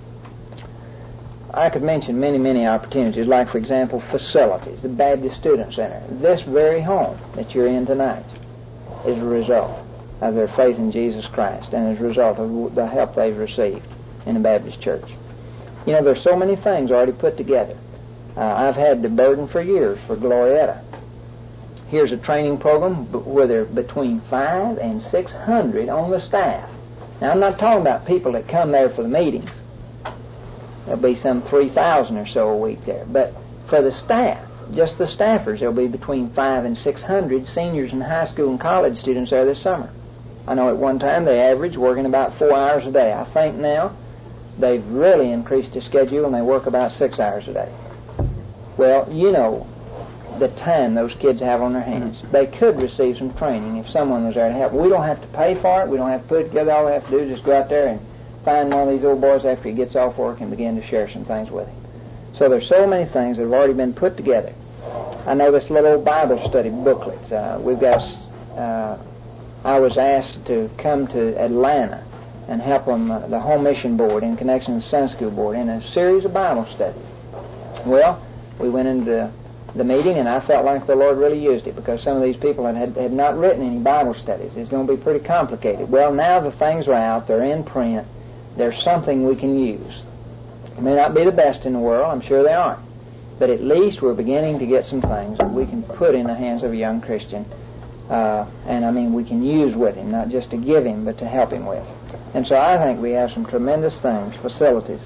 I could mention many, many opportunities, like, for example, facilities. The Baptist Student Center. This very home that you're in tonight is a result of their faith in Jesus Christ and as a result of the help they've received in the Baptist Church. You know, there's so many things already put together. Uh, I've had the burden for years for Glorietta. Here's a training program where there are between five and six hundred on the staff. Now, I'm not talking about people that come there for the meetings. There'll be some three thousand or so a week there. But for the staff, just the staffers, there'll be between five and six hundred seniors and high school and college students there this summer. I know at one time they averaged working about four hours a day. I think now they've really increased the schedule and they work about six hours a day. Well, you know the time those kids have on their hands. They could receive some training if someone was there to help. We don't have to pay for it. We don't have to put it together. All we have to do is just go out there and find one of these old boys after he gets off work and begin to share some things with him. So there's so many things that have already been put together. I know this little old Bible study booklet. Uh, we've got, uh, I was asked to come to Atlanta and help them, uh, the Home Mission Board in connection with the Sunday School Board, in a series of Bible studies. Well, we went into the meeting, and I felt like the Lord really used it because some of these people had, had, had not written any Bible studies. It's going to be pretty complicated. Well, now the things are out. They're in print. There's something we can use. It may not be the best in the world. I'm sure they aren't. But at least we're beginning to get some things that we can put in the hands of a young Christian. Uh, and, I mean, we can use with him, not just to give him, but to help him with. And so I think we have some tremendous things, facilities.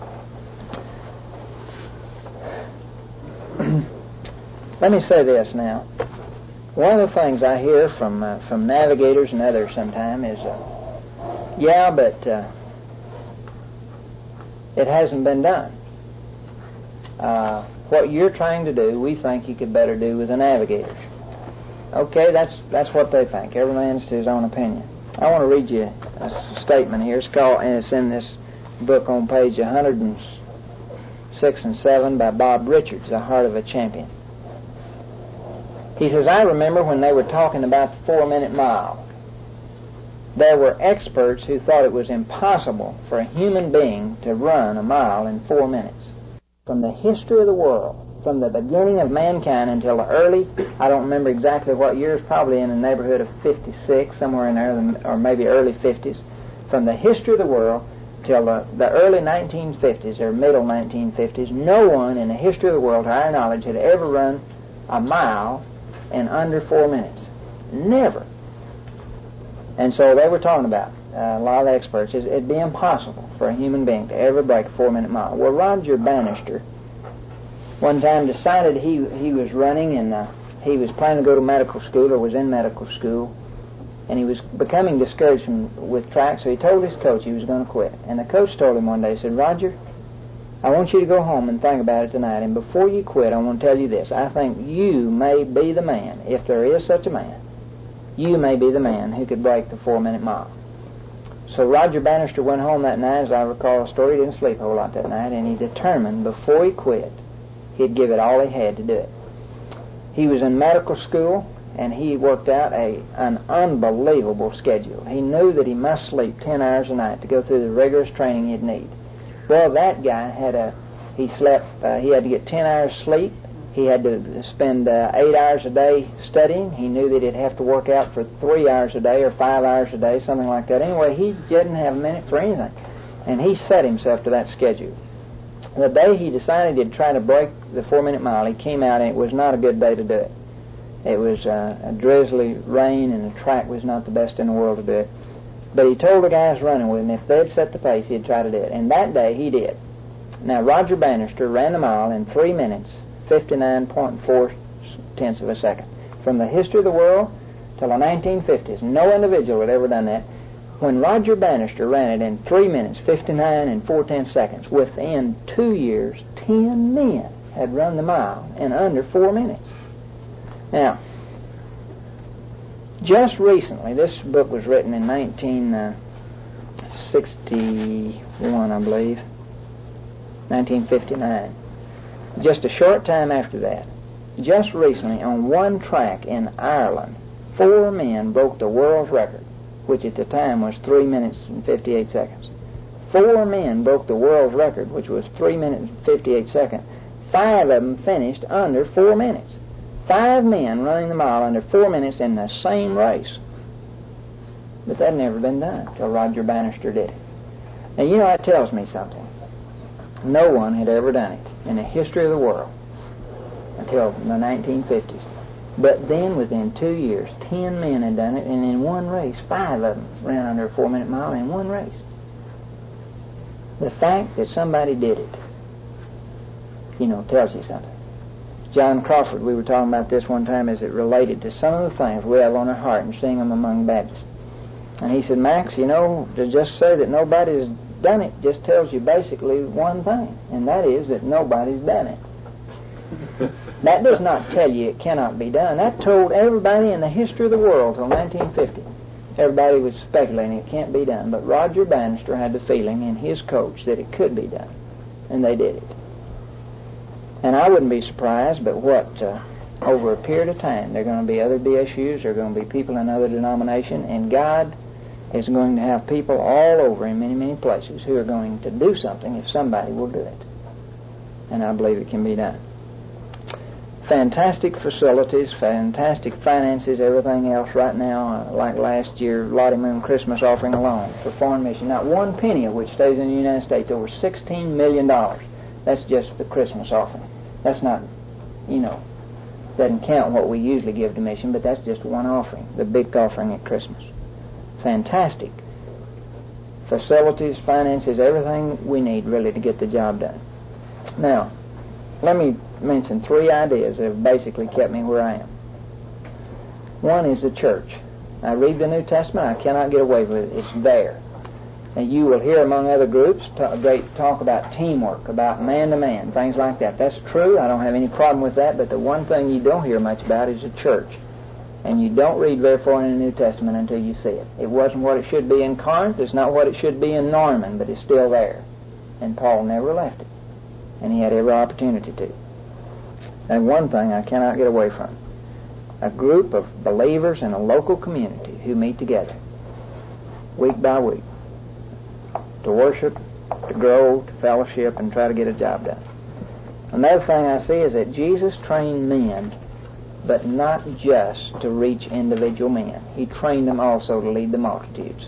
Let me say this now. One of the things I hear from uh, from navigators and others sometimes is, uh, yeah, but uh, it hasn't been done. Uh, what you're trying to do, we think you could better do with the navigators. Okay, that's that's what they think. Every man's to his own opinion. I want to read you a statement here. It's called, and it's in this book on page one hundred six and seven by Bob Richards, The Heart of a Champion. He says, I remember when they were talking about the four-minute mile. There were experts who thought it was impossible for a human being to run a mile in four minutes. From the history of the world, from the beginning of mankind until the early, I don't remember exactly what years, probably in the neighborhood of fifty-six, somewhere in there, or maybe early fifties, from the history of the world till the, the early nineteen fifties or middle nineteen fifties, no one in the history of the world, to our knowledge, had ever run a mile in under four minutes. Never. And so they were talking about, uh, a lot of the experts, it, it'd be impossible for a human being to ever break a four-minute mile. Well, Roger Bannister one time decided he he was running and uh, he was planning to go to medical school or was in medical school, and he was becoming discouraged from, with track, so he told his coach he was going to quit. And the coach told him one day, he said, Roger, I want you to go home and think about it tonight. And before you quit, I want to tell you this. I think you may be the man, if there is such a man, you may be the man who could break the four-minute mile. So Roger Bannister went home that night, as I recall the story. He didn't sleep a whole lot that night, and he determined before he quit, he'd give it all he had to do it. He was in medical school, and he worked out a an unbelievable schedule. He knew that he must sleep ten hours a night to go through the rigorous training he'd need. Well, that guy had a, he slept, uh, he had to get ten hours sleep. He had to spend uh, eight hours a day studying. He knew that he'd have to work out for three hours a day or five hours a day, something like that. Anyway, he didn't have a minute for anything. And he set himself to that schedule. The day he decided he'd try to break the four-minute mile, he came out, and it was not a good day to do it. It was uh, a drizzly rain, and the track was not the best in the world to do it. But he told the guys running with him if they'd set the pace, he'd try to do it. And that day, he did. Now, Roger Bannister ran the mile in three minutes, fifty-nine point four tenths of a second. From the history of the world till the nineteen fifties, no individual had ever done that. When Roger Bannister ran it in three minutes, fifty-nine and four tenths seconds, within two years, ten men had run the mile in under four minutes. Now, just recently, this book was written in nineteen sixty-one, I believe, nineteen fifty-nine. Just a short time after that, just recently, on one track in Ireland, four men broke the world's record, which at the time was three minutes and fifty-eight seconds. Four men broke the world's record, which was three minutes and fifty-eight seconds. Five of them finished under four minutes. Five men running the mile under four minutes in the same race. But that had never been done until Roger Bannister did it. Now, you know, that tells me something. No one had ever done it in the history of the world until the nineteen fifties. But then, within two years, ten men had done it, and in one race, five of them ran under a four-minute mile in one race. The fact that somebody did it, you know, tells you something. John Crawford, we were talking about this one time as it related to some of the things we have on our heart and seeing them among Baptists. And he said, Max, you know, to just say that nobody's done it just tells you basically one thing, and that is that nobody's done it. That does not tell you it cannot be done. That told everybody in the history of the world till nineteen fifty. Everybody was speculating it can't be done, but Roger Bannister had the feeling in his coach that it could be done, and they did it. And I wouldn't be surprised, but what, uh, over a period of time, there are going to be other B S Us, there are going to be people in other denominations, and God is going to have people all over in many, many places who are going to do something if somebody will do it. And I believe it can be done. Fantastic facilities, fantastic finances, everything else right now, uh, like last year, Lottie Moon Christmas offering alone for foreign mission. Not one penny of which stays in the United States, over sixteen million dollars. That's just the Christmas offering. That's not, you know, doesn't count what we usually give to mission, but that's just one offering, the big offering at Christmas. Fantastic facilities, finances, everything we need really to get the job done. Now, let me mention three ideas that have basically kept me where I am. One is the church. I read the New Testament, I cannot get away with it. It's there. And you will hear among other groups talk, great talk about teamwork, about man-to-man, things like that. That's true. I don't have any problem with that. But the one thing you don't hear much about is the church. And you don't read very far in the New Testament until you see it. It wasn't what it should be in Corinth. It's not what it should be in Norman, but it's still there. And Paul never left it. And he had every opportunity to. And one thing I cannot get away from. A group of believers in a local community who meet together, week by week, to worship, to grow, to fellowship, and try to get a job done. Another thing I see is that Jesus trained men, but not just to reach individual men. He trained them also to lead the multitudes.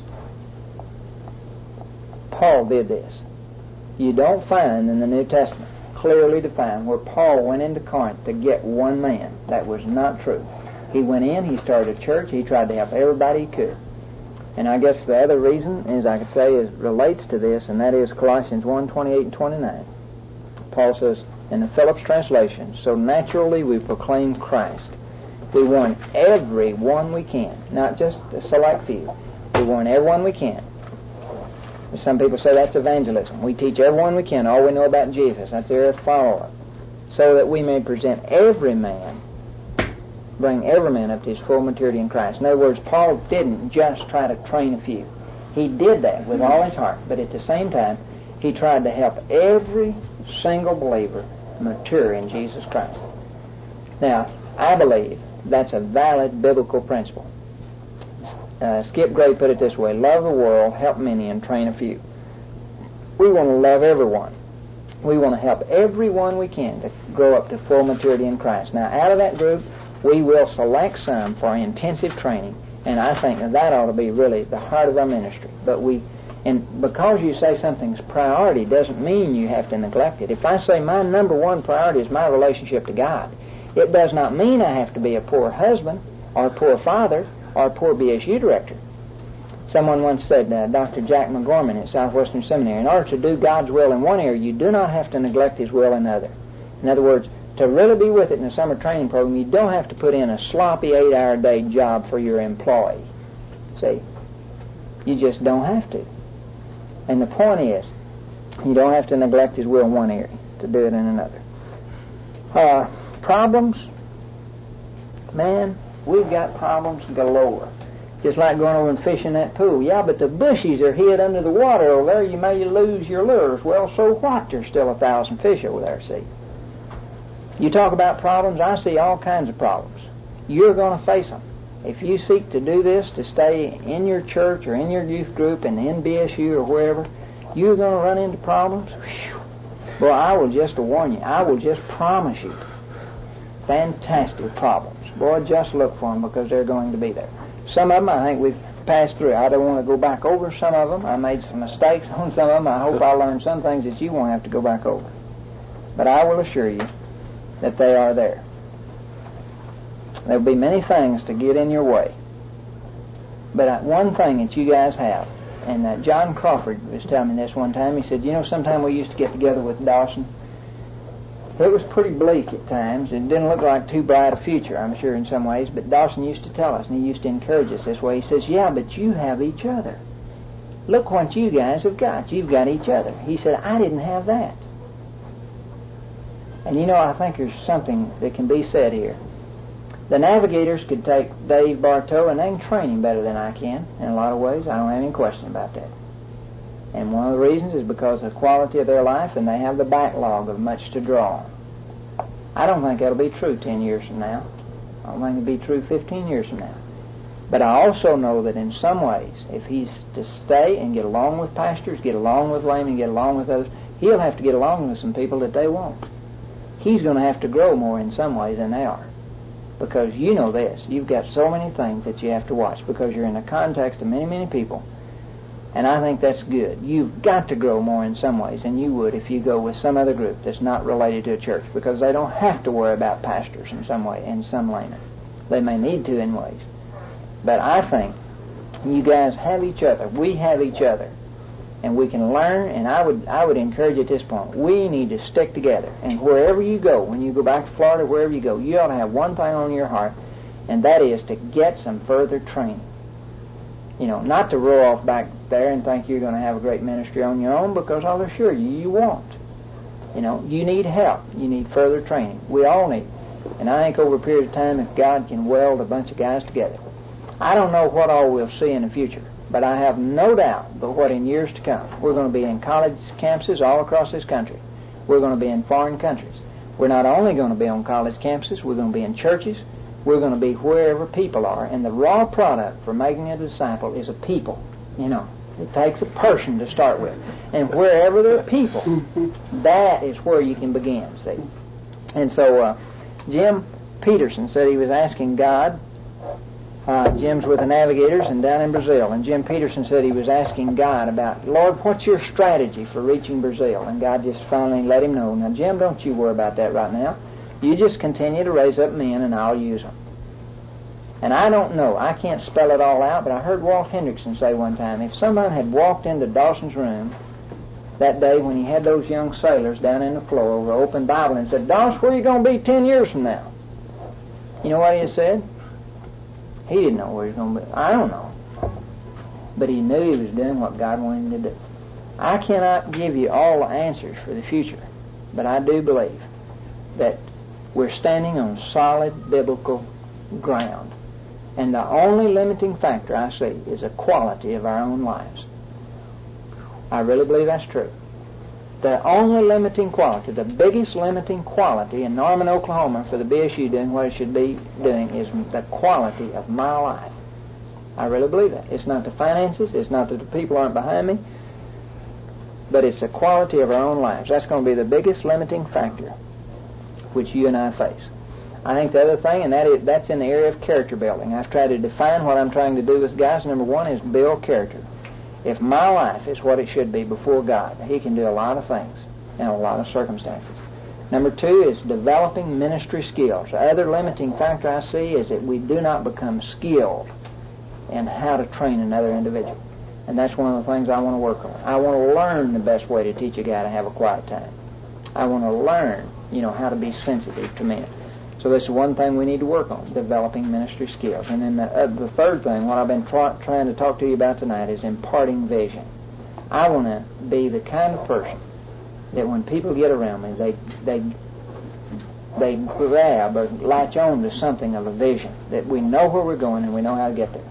Paul did this. You don't find in the New Testament clearly defined where Paul went into Corinth to get one man. That was not true. He went in, he started a church, he tried to help everybody he could. And I guess the other reason, as I could say, is relates to this, and that is Colossians one, twenty-eight and twenty-nine. Paul says, in the Phillips translation, so naturally we proclaim Christ. We warn everyone we can, not just a select few. We warn everyone we can. Some people say that's evangelism. We teach everyone we can all we know about Jesus. That's their follower. So that we may present every man, bring every man up to his full maturity in Christ. In other words, Paul didn't just try to train a few. He did that with all his heart, but at the same time, he tried to help every single believer mature in Jesus Christ. Now, I believe that's a valid biblical principle. Uh, Skip Gray put it this way: love the world, help many, and train a few. We want to love everyone. We want to help everyone we can to grow up to full maturity in Christ. Now, out of that group, we will select some for intensive training, and I think that that ought to be really the heart of our ministry. But we, and because you say something's priority doesn't mean you have to neglect it. If I say my number one priority is my relationship to God, it does not mean I have to be a poor husband or a poor father or a poor B S U director. Someone once said, uh, Doctor Jack McGorman at Southwestern Seminary, in order to do God's will in one area, you do not have to neglect His will in another. In other words, to really be with it in a summer training program, you don't have to put in a sloppy eight-hour-a-day job for your employee. See? You just don't have to. And the point is, you don't have to neglect His will in one area to do it in another. Uh, problems? Man, we've got problems galore. Just like going over and fishing that pool. Yeah, but the bushies are hid under the water over there. You may lose your lures. Well, so what? There's still a thousand fish over there, see? You talk about problems, I see all kinds of problems. You're going to face them. If you seek to do this, to stay in your church or in your youth group and in B S U or wherever, you're going to run into problems. Whew. Boy, I will just warn you. I will just promise you. Fantastic problems. Boy, just look for them because they're going to be there. Some of them I think we've passed through. I don't want to go back over some of them. I made some mistakes on some of them. I hope I learned some things that you won't have to go back over. But I will assure you that they are there. There will be many things to get in your way. But one thing that you guys have, and uh, John Crawford was telling me this one time, he said, you know, sometime we used to get together with Dawson. It was pretty bleak at times. It didn't look like too bright a future, I'm sure, in some ways. But Dawson used to tell us, and he used to encourage us this way. He says, yeah, but you have each other. Look what you guys have got. You've got each other. He said, I didn't have that. And you know, I think there's something that can be said here. The Navigators could take Dave Bartow, and they can train him better than I can in a lot of ways. I don't have any question about that. And one of the reasons is because of the quality of their life, and they have the backlog of much to draw on. I don't think that'll be true ten years from now. I don't think it'll be true fifteen years from now. But I also know that in some ways, if he's to stay and get along with pastors, get along with laymen, get along with others, he'll have to get along with some people that they won't. He's going to have to grow more in some ways than they are. Because you know this, you've got so many things that you have to watch because you're in the context of many, many people. And I think that's good. You've got to grow more in some ways than you would if you go with some other group that's not related to a church, because they don't have to worry about pastors in some way, in some laymen. They may need to in ways. But I think you guys have each other. We have each other. And we can learn, and I would I would encourage you at this point, we need to stick together. And wherever you go, when you go back to Florida, wherever you go, you ought to have one thing on your heart, and that is to get some further training. You know, not to roll off back there and think you're going to have a great ministry on your own, because I'll assure you, you won't. You know, you need help. You need further training. We all need. And I think over a period of time, if God can weld a bunch of guys together, I don't know what all we'll see in the future, but I have no doubt but what in years to come, we're going to be in college campuses all across this country. We're going to be in foreign countries. We're not only going to be on college campuses, we're going to be in churches. We're going to be wherever people are. And the raw product for making a disciple is a people. You know, it takes a person to start with. And wherever there are people, that is where you can begin, see. And so uh, Jim Peterson said he was asking God. Uh, Jim's with the Navigators and down in Brazil. And Jim Peterson said he was asking God about, Lord, what's your strategy for reaching Brazil? And God just finally let him know. Now, Jim, don't you worry about that right now. You just continue to raise up men, and I'll use them. And I don't know. I can't spell it all out, but I heard Walt Hendrickson say one time, if someone had walked into Dawson's room that day when he had those young sailors down in the floor over an open Bible and said, Dawson, where are you going to be ten years from now? You know what he said? He didn't know where he was going to be. I don't know. But he knew he was doing what God wanted him to do. I cannot give you all the answers for the future, but I do believe that we're standing on solid biblical ground. And the only limiting factor I see is the quality of our own lives. I really believe that's true. The only limiting quality, the biggest limiting quality in Norman, Oklahoma for the B S U doing what it should be doing is the quality of my life. I really believe that. It's not the finances, it's not that the people aren't behind me, but it's the quality of our own lives. That's going to be the biggest limiting factor which you and I face. I think the other thing, and that is, that's in the area of character building. I've tried to define what I'm trying to do with guys. Number one is build character. If my life is what it should be before God, He can do a lot of things in a lot of circumstances. Number two is developing ministry skills. The other limiting factor I see is that we do not become skilled in how to train another individual. And that's one of the things I want to work on. I want to learn the best way to teach a guy to have a quiet time. I want to learn, you know, how to be sensitive to men. So this is one thing we need to work on, developing ministry skills. And then the, uh, the third thing, what I've been tra- trying to talk to you about tonight, is imparting vision. I want to be the kind of person that when people get around me, they they they grab or latch on to something of a vision, that we know where we're going and we know how to get there.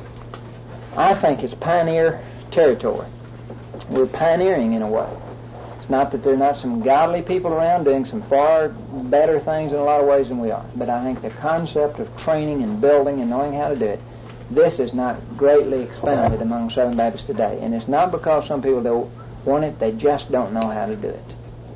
I think it's pioneer territory. We're pioneering in a way. It's not that there are not some godly people around doing some far better things in a lot of ways than we are, but I think the concept of training and building and knowing how to do it, this is not greatly expounded among Southern Baptists today. And it's not because some people don't want it, they just don't know how to do it.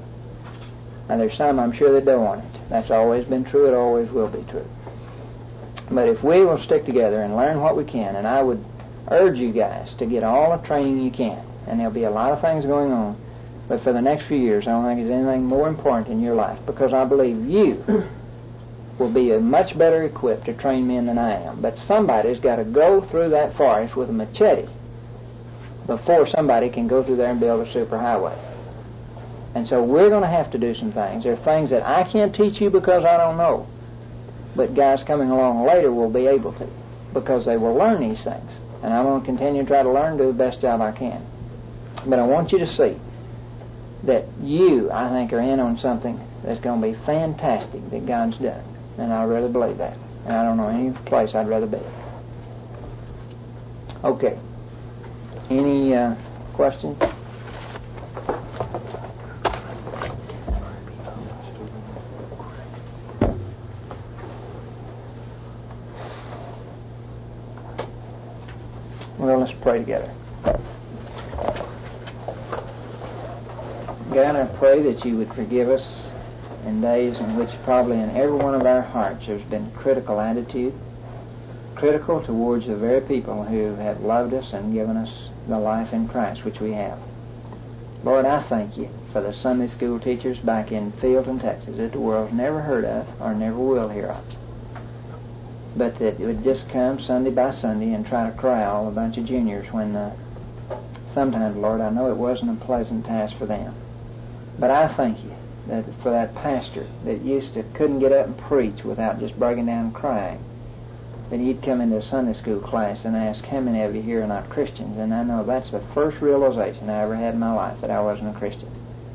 Now there's some I'm sure that don't want it. That's always been true, it always will be true. But if we will stick together and learn what we can, and I would urge you guys to get all the training you can, and there'll be a lot of things going on, but for the next few years I don't think there's anything more important in your life, because I believe you will be much better equipped to train men than I am. But somebody's got to go through that forest with a machete before somebody can go through there and build a superhighway. And so we're going to have to do some things. There are things that I can't teach you because I don't know, but guys coming along later will be able to, because they will learn these things. And I'm going to continue to try to learn, do the best job I can. But I want you to see that you, I think, are in on something that's going to be fantastic that God's done. And I really believe that. And I don't know any place I'd rather be. Okay. Any uh, questions? Well, let's pray together. God, I pray that you would forgive us in days in which probably in every one of our hearts there's been critical attitude, critical towards the very people who have loved us and given us the life in Christ which we have. Lord, I thank you for the Sunday school teachers back in Fielton, Texas, that the world's never heard of or never will hear of, but that it would just come Sunday by Sunday and try to corral a bunch of juniors when uh, sometimes, Lord, I know it wasn't a pleasant task for them. But I thank you that for that pastor that used to couldn't get up and preach without just breaking down and crying, that he'd come into a Sunday school class and ask, how many of you here are not Christians? And I know that's the first realization I ever had in my life, that I wasn't a Christian.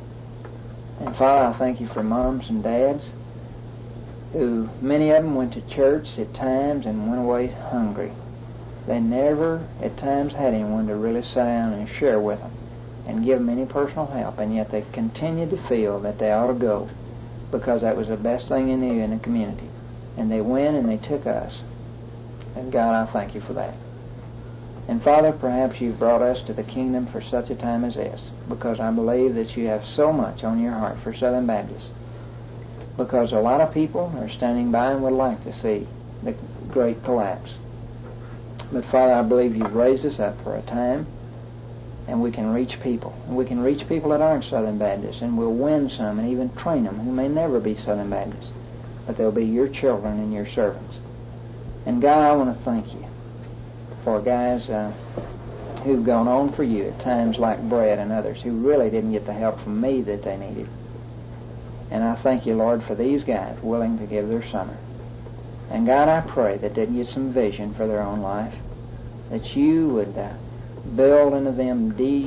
And Father, I thank you for moms and dads who, many of them went to church at times and went away hungry. They never at times had anyone to really sit down and share with them and give them any personal help, and yet they continued to feel that they ought to go because that was the best thing they knew in the community. And they went and they took us. And God, I thank you for that. And Father, perhaps you've brought us to the kingdom for such a time as this, because I believe that you have so much on your heart for Southern Baptists, because a lot of people are standing by and would like to see the great collapse. But Father, I believe you've raised us up for a time, and we can reach people. And we can reach people that aren't Southern Baptists, and we'll win some and even train them who may never be Southern Baptists, but they'll be your children and your servants. And God, I want to thank you for guys uh, who've gone on for you at times like Brett and others who really didn't get the help from me that they needed. And I thank you, Lord, for these guys willing to give their summer. And God, I pray that they'd get some vision for their own life, that you would uh, build into them deep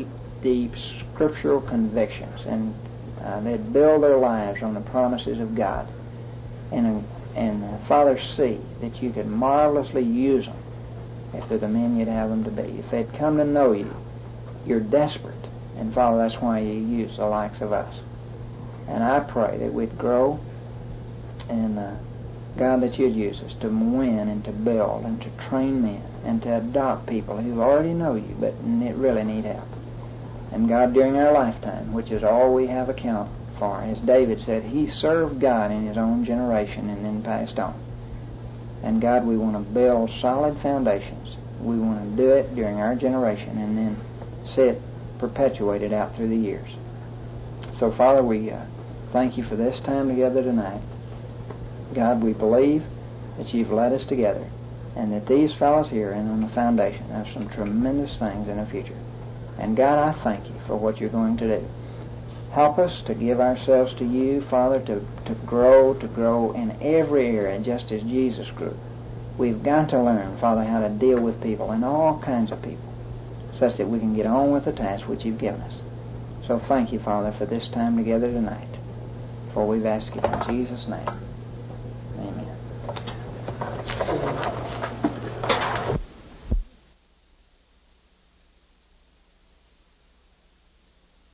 deep scriptural convictions, and uh, they'd build their lives on the promises of God. And, and uh, Father, see that you could marvelously use them if they're the men you'd have them to be. If they'd come to know you, you're desperate. And Father, that's why you use the likes of us. And I pray that we'd grow, and uh, God, that you'd use us to win and to build and to train men and to adopt people who already know you but really need help. And God, during our lifetime, which is all we have account for, as David said, he served God in his own generation and then passed on. And God, we want to build solid foundations. We want to do it during our generation and then see it perpetuated out through the years. So, Father, we uh, thank you for this time together tonight. God, we believe that you've led us together and that these fellows here are on the foundation of some tremendous things in the future. And God, I thank you for what you're going to do. Help us to give ourselves to you, Father, to, to grow, to grow in every area just as Jesus grew. We've got to learn, Father, how to deal with people and all kinds of people such that we can get on with the task which you've given us. So thank you, Father, for this time together tonight. For we've asked it in Jesus' name.